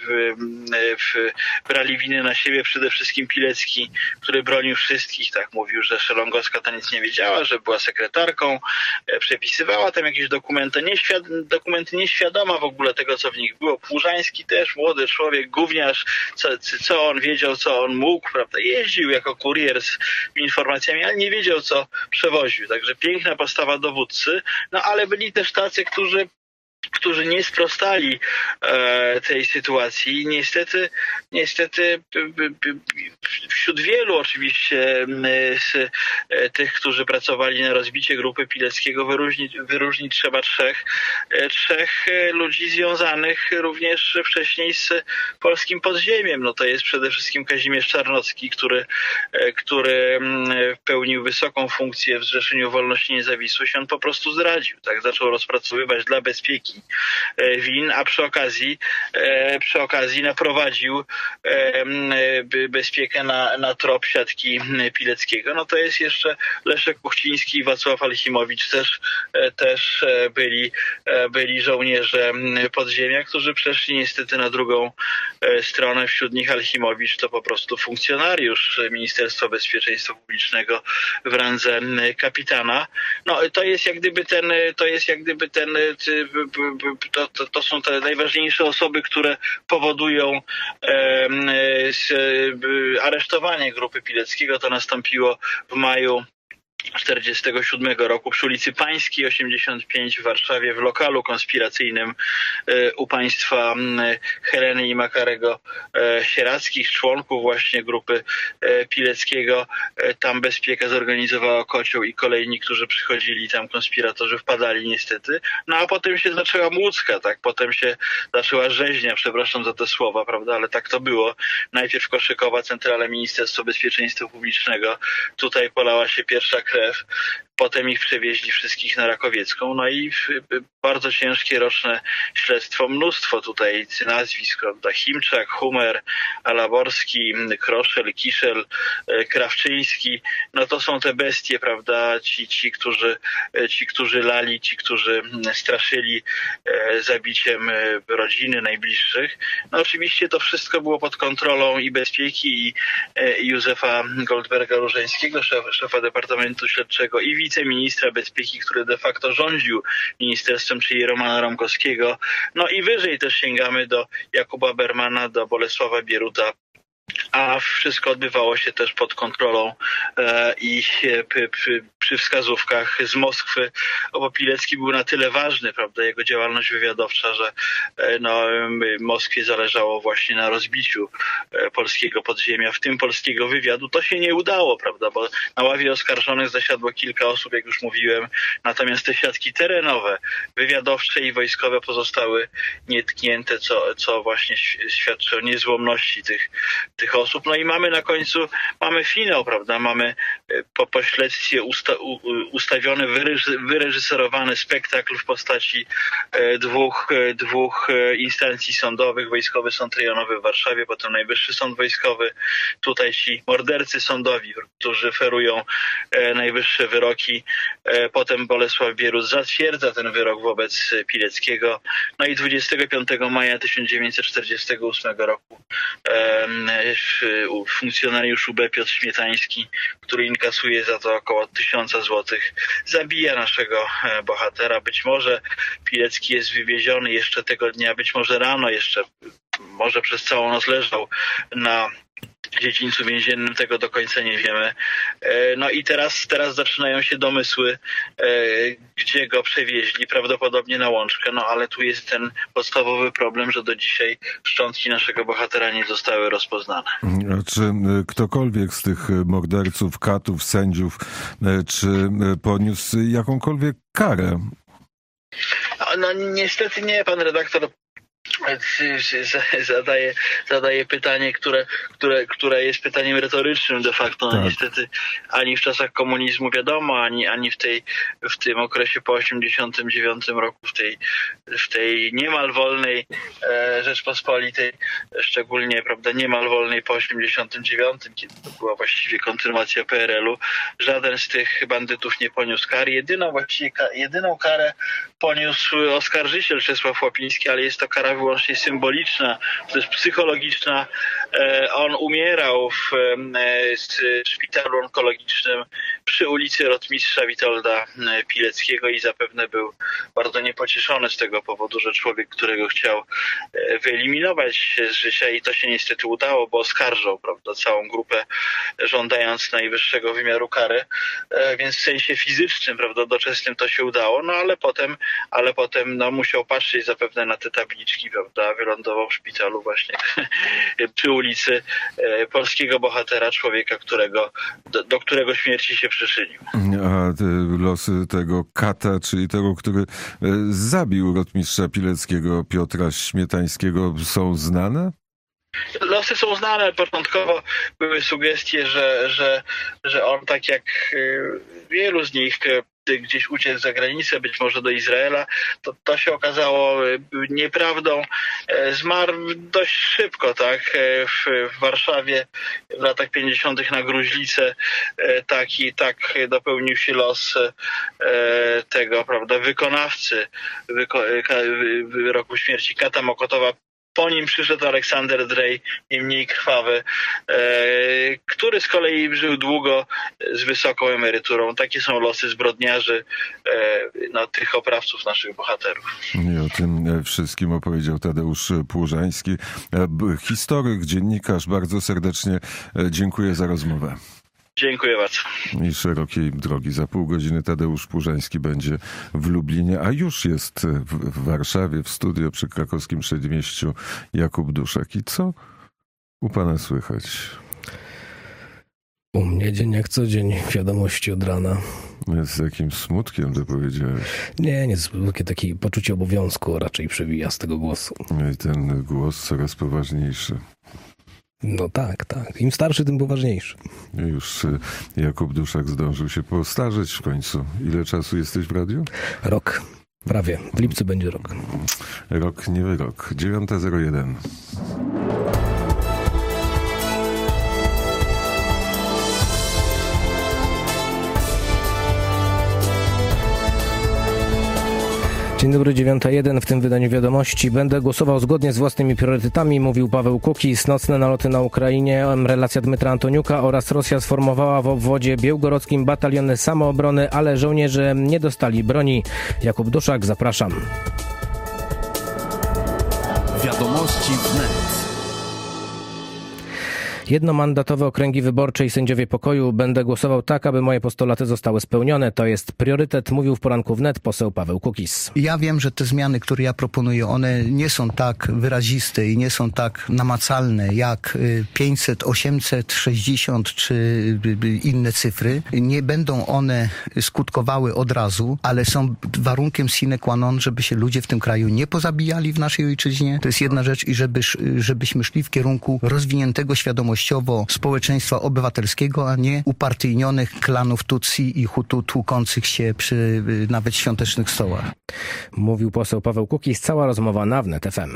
brali winę na siebie, przede wszystkim Pilecki, który bronił wszystkich, tak mówił, że Szelongowska to nic nie wiedziała, że była sekretarką, przepisywała tam jakieś dokumenty nieświadoma w ogóle tego, co w nich było. Płużański też, młody człowiek, gówniarz, co on wiedział, co on mógł, prawda? Jeździł jako kurier z informacjami, ale nie wiedział, co przewoził. Także piękna postawa dowódcy, no ale byli też tacy, którzy nie sprostali tej sytuacji. Niestety wśród wielu oczywiście z tych, którzy pracowali na rozbicie grupy Pileckiego wyróżnić trzeba trzech ludzi związanych również wcześniej z polskim podziemiem. No to jest przede wszystkim Kazimierz Czarnocki, który pełnił wysoką funkcję w Zrzeszeniu Wolności i Niezawisłość. On po prostu zdradził, tak? Zaczął rozpracowywać dla Bezpieki win, a przy okazji naprowadził Bezpiekę na trop siatki Pileckiego. No to jest jeszcze Leszek Kuchciński i Wacław Alchimowicz, też byli żołnierze podziemia, którzy przeszli niestety na drugą stronę. Wśród nich Alchimowicz to po prostu funkcjonariusz Ministerstwa Bezpieczeństwa Publicznego w randze kapitana. No to jest jak gdyby to są te najważniejsze osoby, które powodują aresztowanie grupy Pileckiego. To nastąpiło w maju 1947 roku przy ulicy Pańskiej 85 w Warszawie w lokalu konspiracyjnym u państwa Heleny i Makarego Sierackich, członków właśnie grupy Pileckiego. Tam Bezpieka zorganizowała kocioł i kolejni, którzy przychodzili, tam konspiratorzy wpadali niestety. No a potem się zaczęła Młódzka, tak? Potem się zaczęła rzeźnia, przepraszam za te słowa, prawda? Ale tak to było. Najpierw Koszykowa, Centrala Ministerstwa Bezpieczeństwa Publicznego. Tutaj polała się pierwsza krew. Potem ich przewieźli wszystkich na Rakowiecką. No i bardzo ciężkie roczne śledztwo. Mnóstwo tutaj nazwisk, prawda? Chimczak, Humer, Alaborski, Kroszel, Kiszel, Krawczyński. No to są te bestie, prawda? Ci, którzy lali, ci, którzy straszyli zabiciem rodziny najbliższych. No oczywiście to wszystko było pod kontrolą i Bezpieki, i Józefa Goldberga-Różańskiego, szefa Departamentu Śledczego, i wiceministra Bezpieki, który de facto rządził ministerstwem, czyli Romana Romkowskiego. No i wyżej też sięgamy do Jakuba Bermana, do Bolesława Bieruta, a wszystko odbywało się też pod kontrolą i przy wskazówkach z Moskwy, bo Pilecki był na tyle ważny, prawda, jego działalność wywiadowcza, że Moskwie zależało właśnie na rozbiciu polskiego podziemia, w tym polskiego wywiadu. To się nie udało, prawda, bo na ławie oskarżonych zasiadło kilka osób, jak już mówiłem, natomiast te siatki terenowe, wywiadowcze i wojskowe pozostały nietknięte, co właśnie świadczy o niezłomności tych osób. No i mamy na końcu, mamy finał, prawda? Mamy po śledztwie ustawiony, wyreżyserowany spektakl w postaci dwóch instancji sądowych. Wojskowy Sąd Rejonowy w Warszawie, potem Najwyższy Sąd Wojskowy. Tutaj ci mordercy sądowi, którzy ferują najwyższe wyroki. Potem Bolesław Bierut zatwierdza ten wyrok wobec Pileckiego. No i 25 maja 1948 roku funkcjonariusz UB Piotr Śmietański, który inkasuje za to około 1000 złotych, zabija naszego bohatera. Być może Pilecki jest wywieziony jeszcze tego dnia, być może rano jeszcze, może przez całą noc leżał na dziedzińcu więziennym, tego do końca nie wiemy. No i teraz zaczynają się domysły, gdzie go przewieźli, prawdopodobnie na Łączkę, no ale tu jest ten podstawowy problem, że do dzisiaj szczątki naszego bohatera nie zostały rozpoznane. A czy ktokolwiek z tych morderców, katów, sędziów, czy poniósł jakąkolwiek karę? No niestety nie, pan redaktor zadaje pytanie, które jest pytaniem retorycznym de facto. No, niestety ani w czasach komunizmu wiadomo, ani w tym okresie po 89 roku, w tej niemal wolnej Rzeczpospolitej, szczególnie, prawda, niemal wolnej po 89, kiedy to była właściwie kontynuacja PRL-u, żaden z tych bandytów nie poniósł kary. Jedyną karę poniósł oskarżyciel Czesław Łapiński, ale jest to kara wyłącznie symboliczna, to jest psychologiczna. On umierał w szpitalu onkologicznym przy ulicy Rotmistrza Witolda Pileckiego i zapewne był bardzo niepocieszony z tego powodu, że człowiek, którego chciał wyeliminować z życia, i to się niestety udało, bo oskarżał, prawda, całą grupę, żądając najwyższego wymiaru kary, więc w sensie fizycznym, prawda, doczesnym to się udało, no ale potem no, musiał patrzeć zapewne na te tabliczki, prawda, wylądował w szpitalu właśnie przy ulicy polskiego bohatera, człowieka, do którego śmierci się przyczynił. A losy tego kata, czyli tego, który zabił rotmistrza Pileckiego, Piotra Śmietańskiego, są znane? Losy są znane. Początkowo były sugestie, że on, tak jak wielu z nich, gdzieś uciekł za granicę, być może do Izraela. To się okazało nieprawdą. Zmarł dość szybko, tak? W Warszawie w latach 50. na gruźlicę. Tak dopełnił się los tego, prawda, wykonawcy wyroku śmierci Kata Mokotowa. Po nim przyszedł Aleksander Drej, nie mniej krwawy, który z kolei żył długo z wysoką emeryturą. Takie są losy zbrodniarzy, tych oprawców naszych bohaterów. I o tym wszystkim opowiedział Tadeusz Płużański, historyk, dziennikarz. Bardzo serdecznie dziękuję za rozmowę. Dziękuję bardzo. I szerokiej drogi. Za pół godziny Tadeusz Purzański będzie w Lublinie, a już jest w Warszawie, w studio przy Krakowskim Przedmieściu Jakub Duszek. I co u pana słychać? U mnie dzień jak co dzień, wiadomości od rana. Z jakim smutkiem to powiedziałeś? Nie, takie poczucie obowiązku raczej przewija z tego głosu. I ten głos coraz poważniejszy. No tak. Im starszy, tym poważniejszy. Już Jakub Duszek zdążył się postarzeć w końcu. Ile czasu jesteś w radiu? Rok. Prawie. W lipcu będzie rok. Rok, nie rok. 9:01. Dzień dobry, 9:01. W tym wydaniu wiadomości. Będę głosował zgodnie z własnymi priorytetami, mówił Paweł Kukiz. Nocne naloty na Ukrainie, relacja Dmytra Antoniuka oraz Rosja sformowała w obwodzie białgorodzkim bataliony samoobrony, ale żołnierze nie dostali broni. Jakub Duszak, zapraszam. Wiadomości wnet. Jednomandatowe okręgi wyborcze i sędziowie pokoju. Będę głosował tak, aby moje postulaty zostały spełnione. To jest priorytet, mówił w poranku wnet poseł Paweł Kukiz. Ja wiem, że te zmiany, które ja proponuję, one nie są tak wyraziste i nie są tak namacalne jak 500, 800, 60 czy inne cyfry. Nie będą one skutkowały od razu, ale są warunkiem sine qua non, żeby się ludzie w tym kraju nie pozabijali w naszej ojczyźnie. To jest jedna rzecz i żebyśmy szli w kierunku rozwiniętego świadomościowo społeczeństwa obywatelskiego, a nie upartyjnionych klanów Tutsi i Hutu tłukących się przy nawet świątecznych stołach. Mówił poseł Paweł Kukiz. Cała rozmowa na Wnet FM.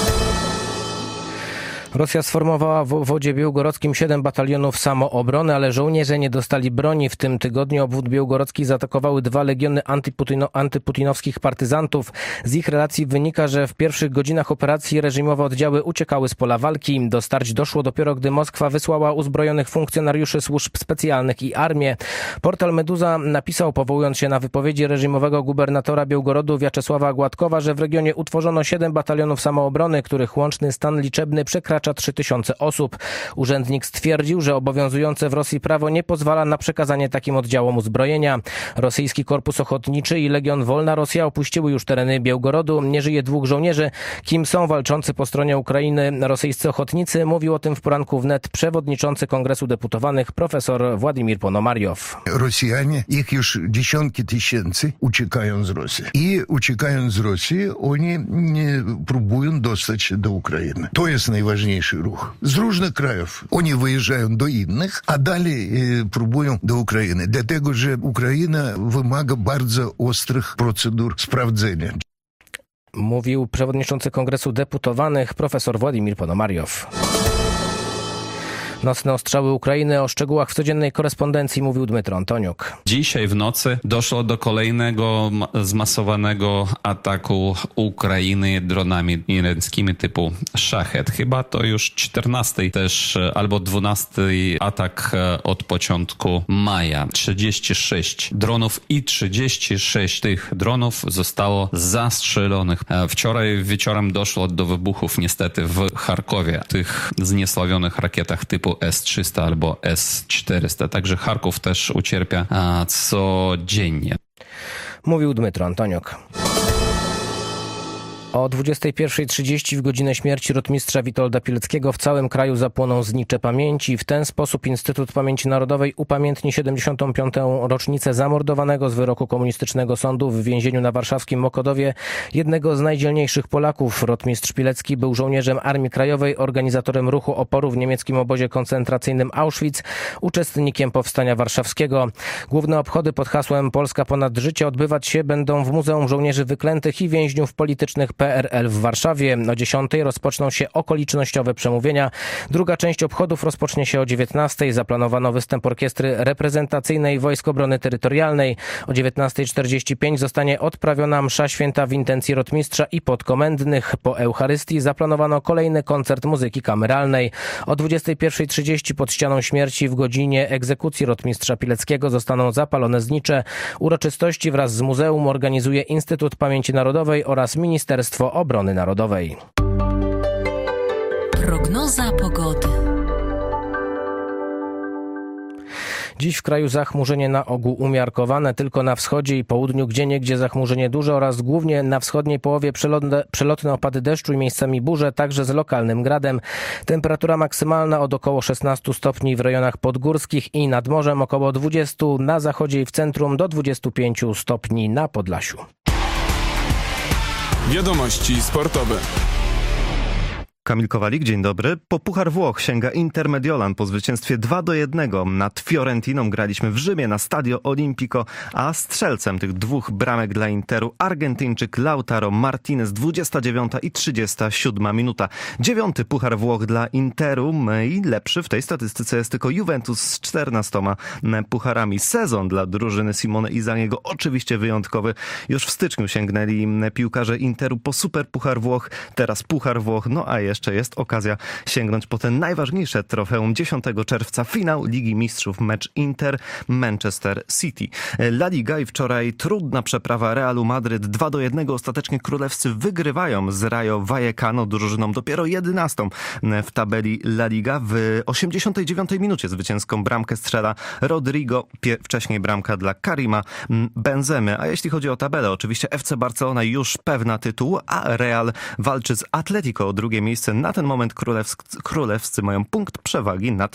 Rosja sformowała w obwodzie białgorodzkim 7 batalionów samoobrony, ale żołnierze nie dostali broni. W tym tygodniu obwód białgorodzki zaatakowały 2 legiony antyputinowskich partyzantów. Z ich relacji wynika, że w pierwszych godzinach operacji reżimowe oddziały uciekały z pola walki. Do starć doszło dopiero, gdy Moskwa wysłała uzbrojonych funkcjonariuszy służb specjalnych i armię. Portal Meduza napisał, powołując się na wypowiedzi reżimowego gubernatora Białgorodu Wiaczesława Gładkowa, że w regionie utworzono 7 batalionów samoobrony, których łączny stan liczebny przekracza 3000 osób. Urzędnik stwierdził, że obowiązujące w Rosji prawo nie pozwala na przekazanie takim oddziałom uzbrojenia. Rosyjski Korpus Ochotniczy i Legion Wolna Rosja opuściły już tereny Białgorodu. Nie żyje 2 żołnierzy. Kim są walczący po stronie Ukrainy rosyjscy ochotnicy? Mówił o tym w poranku wnet przewodniczący Kongresu Deputowanych profesor Władimir Ponomariow. Rosjanie, ich już dziesiątki tysięcy uciekają z Rosji. I uciekając z Rosji, oni próbują dostać się do Ukrainy. To jest najważniejsze. Ruch. Z różnych krajów. Oni wyjeżdżają do innych, a dalej próbują do Ukrainy. Dlatego, że Ukraina wymaga bardzo ostrych procedur sprawdzenia. Mówił przewodniczący Kongresu Deputowanych profesor Władimir Ponomariow. Nocne ostrzały Ukrainy. O szczegółach w codziennej korespondencji mówił Dmytro Antoniuk. Dzisiaj w nocy doszło do kolejnego zmasowanego ataku Ukrainy dronami irańskimi typu Shahed. Chyba to już 14 też albo 12 atak od początku maja. 36 dronów i 36 tych dronów zostało zastrzelonych. Wczoraj wieczorem doszło do wybuchów niestety w Charkowie. Tych zniesławionych rakietach typu S-300 albo S-400. Także Charków też ucierpia codziennie. Mówił Dmytro Antoniuk. O 21:30 w godzinę śmierci rotmistrza Witolda Pileckiego w całym kraju zapłoną znicze pamięci. W ten sposób Instytut Pamięci Narodowej upamiętni 75. rocznicę zamordowanego z wyroku komunistycznego sądu w więzieniu na warszawskim Mokodowie jednego z najdzielniejszych Polaków. Rotmistrz Pilecki był żołnierzem Armii Krajowej, organizatorem ruchu oporu w niemieckim obozie koncentracyjnym Auschwitz, uczestnikiem Powstania Warszawskiego. Główne obchody pod hasłem Polska ponad życie odbywać się będą w Muzeum Żołnierzy Wyklętych i Więźniów Politycznych PRL w Warszawie. O 10:00 rozpoczną się okolicznościowe przemówienia. Druga część obchodów rozpocznie się o 19:00. Zaplanowano występ orkiestry reprezentacyjnej Wojsk Obrony Terytorialnej. O 19:45 zostanie odprawiona msza święta w intencji rotmistrza i podkomendnych. Po Eucharystii zaplanowano kolejny koncert muzyki kameralnej. O 21:30 pod ścianą śmierci w godzinie egzekucji rotmistrza Pileckiego zostaną zapalone znicze. Uroczystości wraz z muzeum organizuje Instytut Pamięci Narodowej oraz Ministerstwo Obrony Narodowej. Prognoza pogody. Dziś w kraju zachmurzenie na ogół umiarkowane, tylko na wschodzie i południu gdzieniegdzie zachmurzenie duże oraz głównie na wschodniej połowie przelotne opady deszczu i miejscami burze, także z lokalnym gradem. Temperatura maksymalna od około 16 stopni w rejonach podgórskich i nad morzem, około 20 na zachodzie i w centrum, do 25 stopni na Podlasiu. Wiadomości sportowe. Kamil Kowalik, dzień dobry. Po Puchar Włoch sięga Inter Mediolan po zwycięstwie 2-1 nad Fiorentiną. Graliśmy w Rzymie na Stadio Olimpico, a strzelcem tych dwóch bramek dla Interu Argentyńczyk Lautaro Martinez, 29 i 37 minuta. 9. Puchar Włoch dla Interu i lepszy w tej statystyce jest tylko Juventus z 14 pucharami. Sezon dla drużyny Simone Inzaghiego oczywiście wyjątkowy. Już w styczniu sięgnęli piłkarze Interu po Super Puchar Włoch, teraz Puchar Włoch, no a jeszcze jest okazja sięgnąć po ten najważniejsze trofeum. 10 czerwca finał Ligi Mistrzów, mecz Inter-Manchester City. La Liga i wczoraj trudna przeprawa Realu Madryt 2-1. Ostatecznie królewscy wygrywają z Rayo Vallecano, drużyną dopiero 11 w tabeli La Liga. W 89 minucie zwycięską bramkę strzela Rodrigo, wcześniej bramka dla Karima Benzemy. A jeśli chodzi o tabelę, oczywiście FC Barcelona już pewna tytułu, a Real walczy z Atletico o drugie miejsce. Na ten moment królewscy mają punkt przewagi nad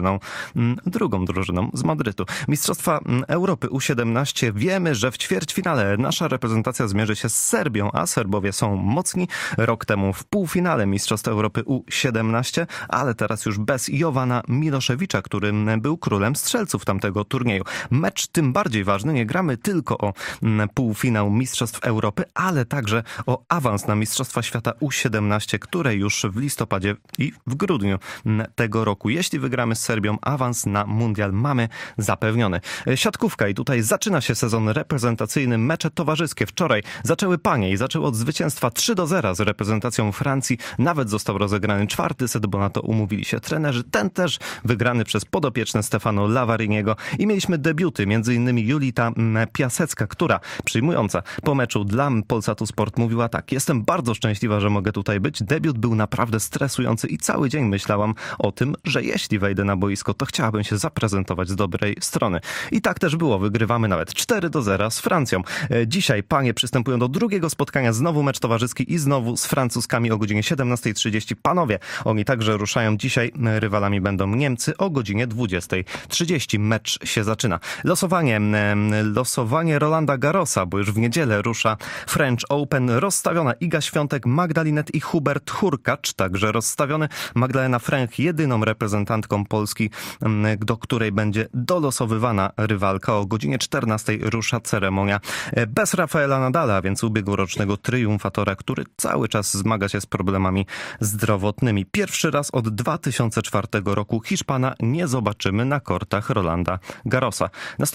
drugą drużyną z Madrytu. Mistrzostwa Europy U17. Wiemy, że w ćwierćfinale nasza reprezentacja zmierzy się z Serbią, a Serbowie są mocni. Rok temu w półfinale Mistrzostw Europy U17, ale teraz już bez Jovana Miloševića, który był królem strzelców tamtego turnieju. Mecz tym bardziej ważny. Nie gramy tylko o półfinał Mistrzostw Europy, ale także o awans na Mistrzostwa Świata U17, które już w listopadzie i w grudniu tego roku. Jeśli wygramy z Serbią, awans na mundial mamy zapewniony. Siatkówka i tutaj zaczyna się sezon reprezentacyjny. Mecze towarzyskie wczoraj zaczęły panie i zaczęły od zwycięstwa 3-0 z reprezentacją Francji. Nawet został rozegrany 4. set, bo na to umówili się trenerzy. Ten też wygrany przez podopieczne Stefano Lavariniego i mieliśmy debiuty, m.in. Julita Piasecka, która przyjmująca po meczu dla Polsatu Sport mówiła tak: jestem bardzo szczęśliwa, że mogę tutaj być. Debiut był naprawdę stresujący i cały dzień myślałam o tym, że jeśli wejdę na boisko, to chciałabym się zaprezentować z dobrej strony. I tak też było. Wygrywamy nawet 4-0 z Francją. Dzisiaj panie przystępują do drugiego spotkania. Znowu mecz towarzyski i znowu z Francuzkami o godzinie 17:30. Panowie, oni także ruszają dzisiaj. Rywalami będą Niemcy o godzinie 20:30. Mecz się zaczyna. Losowanie Rolanda Garrosa, bo już w niedzielę rusza French Open. Rozstawiona Iga Świątek, Magdalinet i Hubert Hurkacz, także rozstawiony. Magdalena Fręch jedyną reprezentantką Polski, do której będzie dolosowywana rywalka. O godzinie 14:00 rusza ceremonia bez Rafaela Nadala, więc ubiegłorocznego triumfatora, który cały czas zmaga się z problemami zdrowotnymi. Pierwszy raz od 2004 roku Hiszpana nie zobaczymy na kortach Rolanda Garrosa.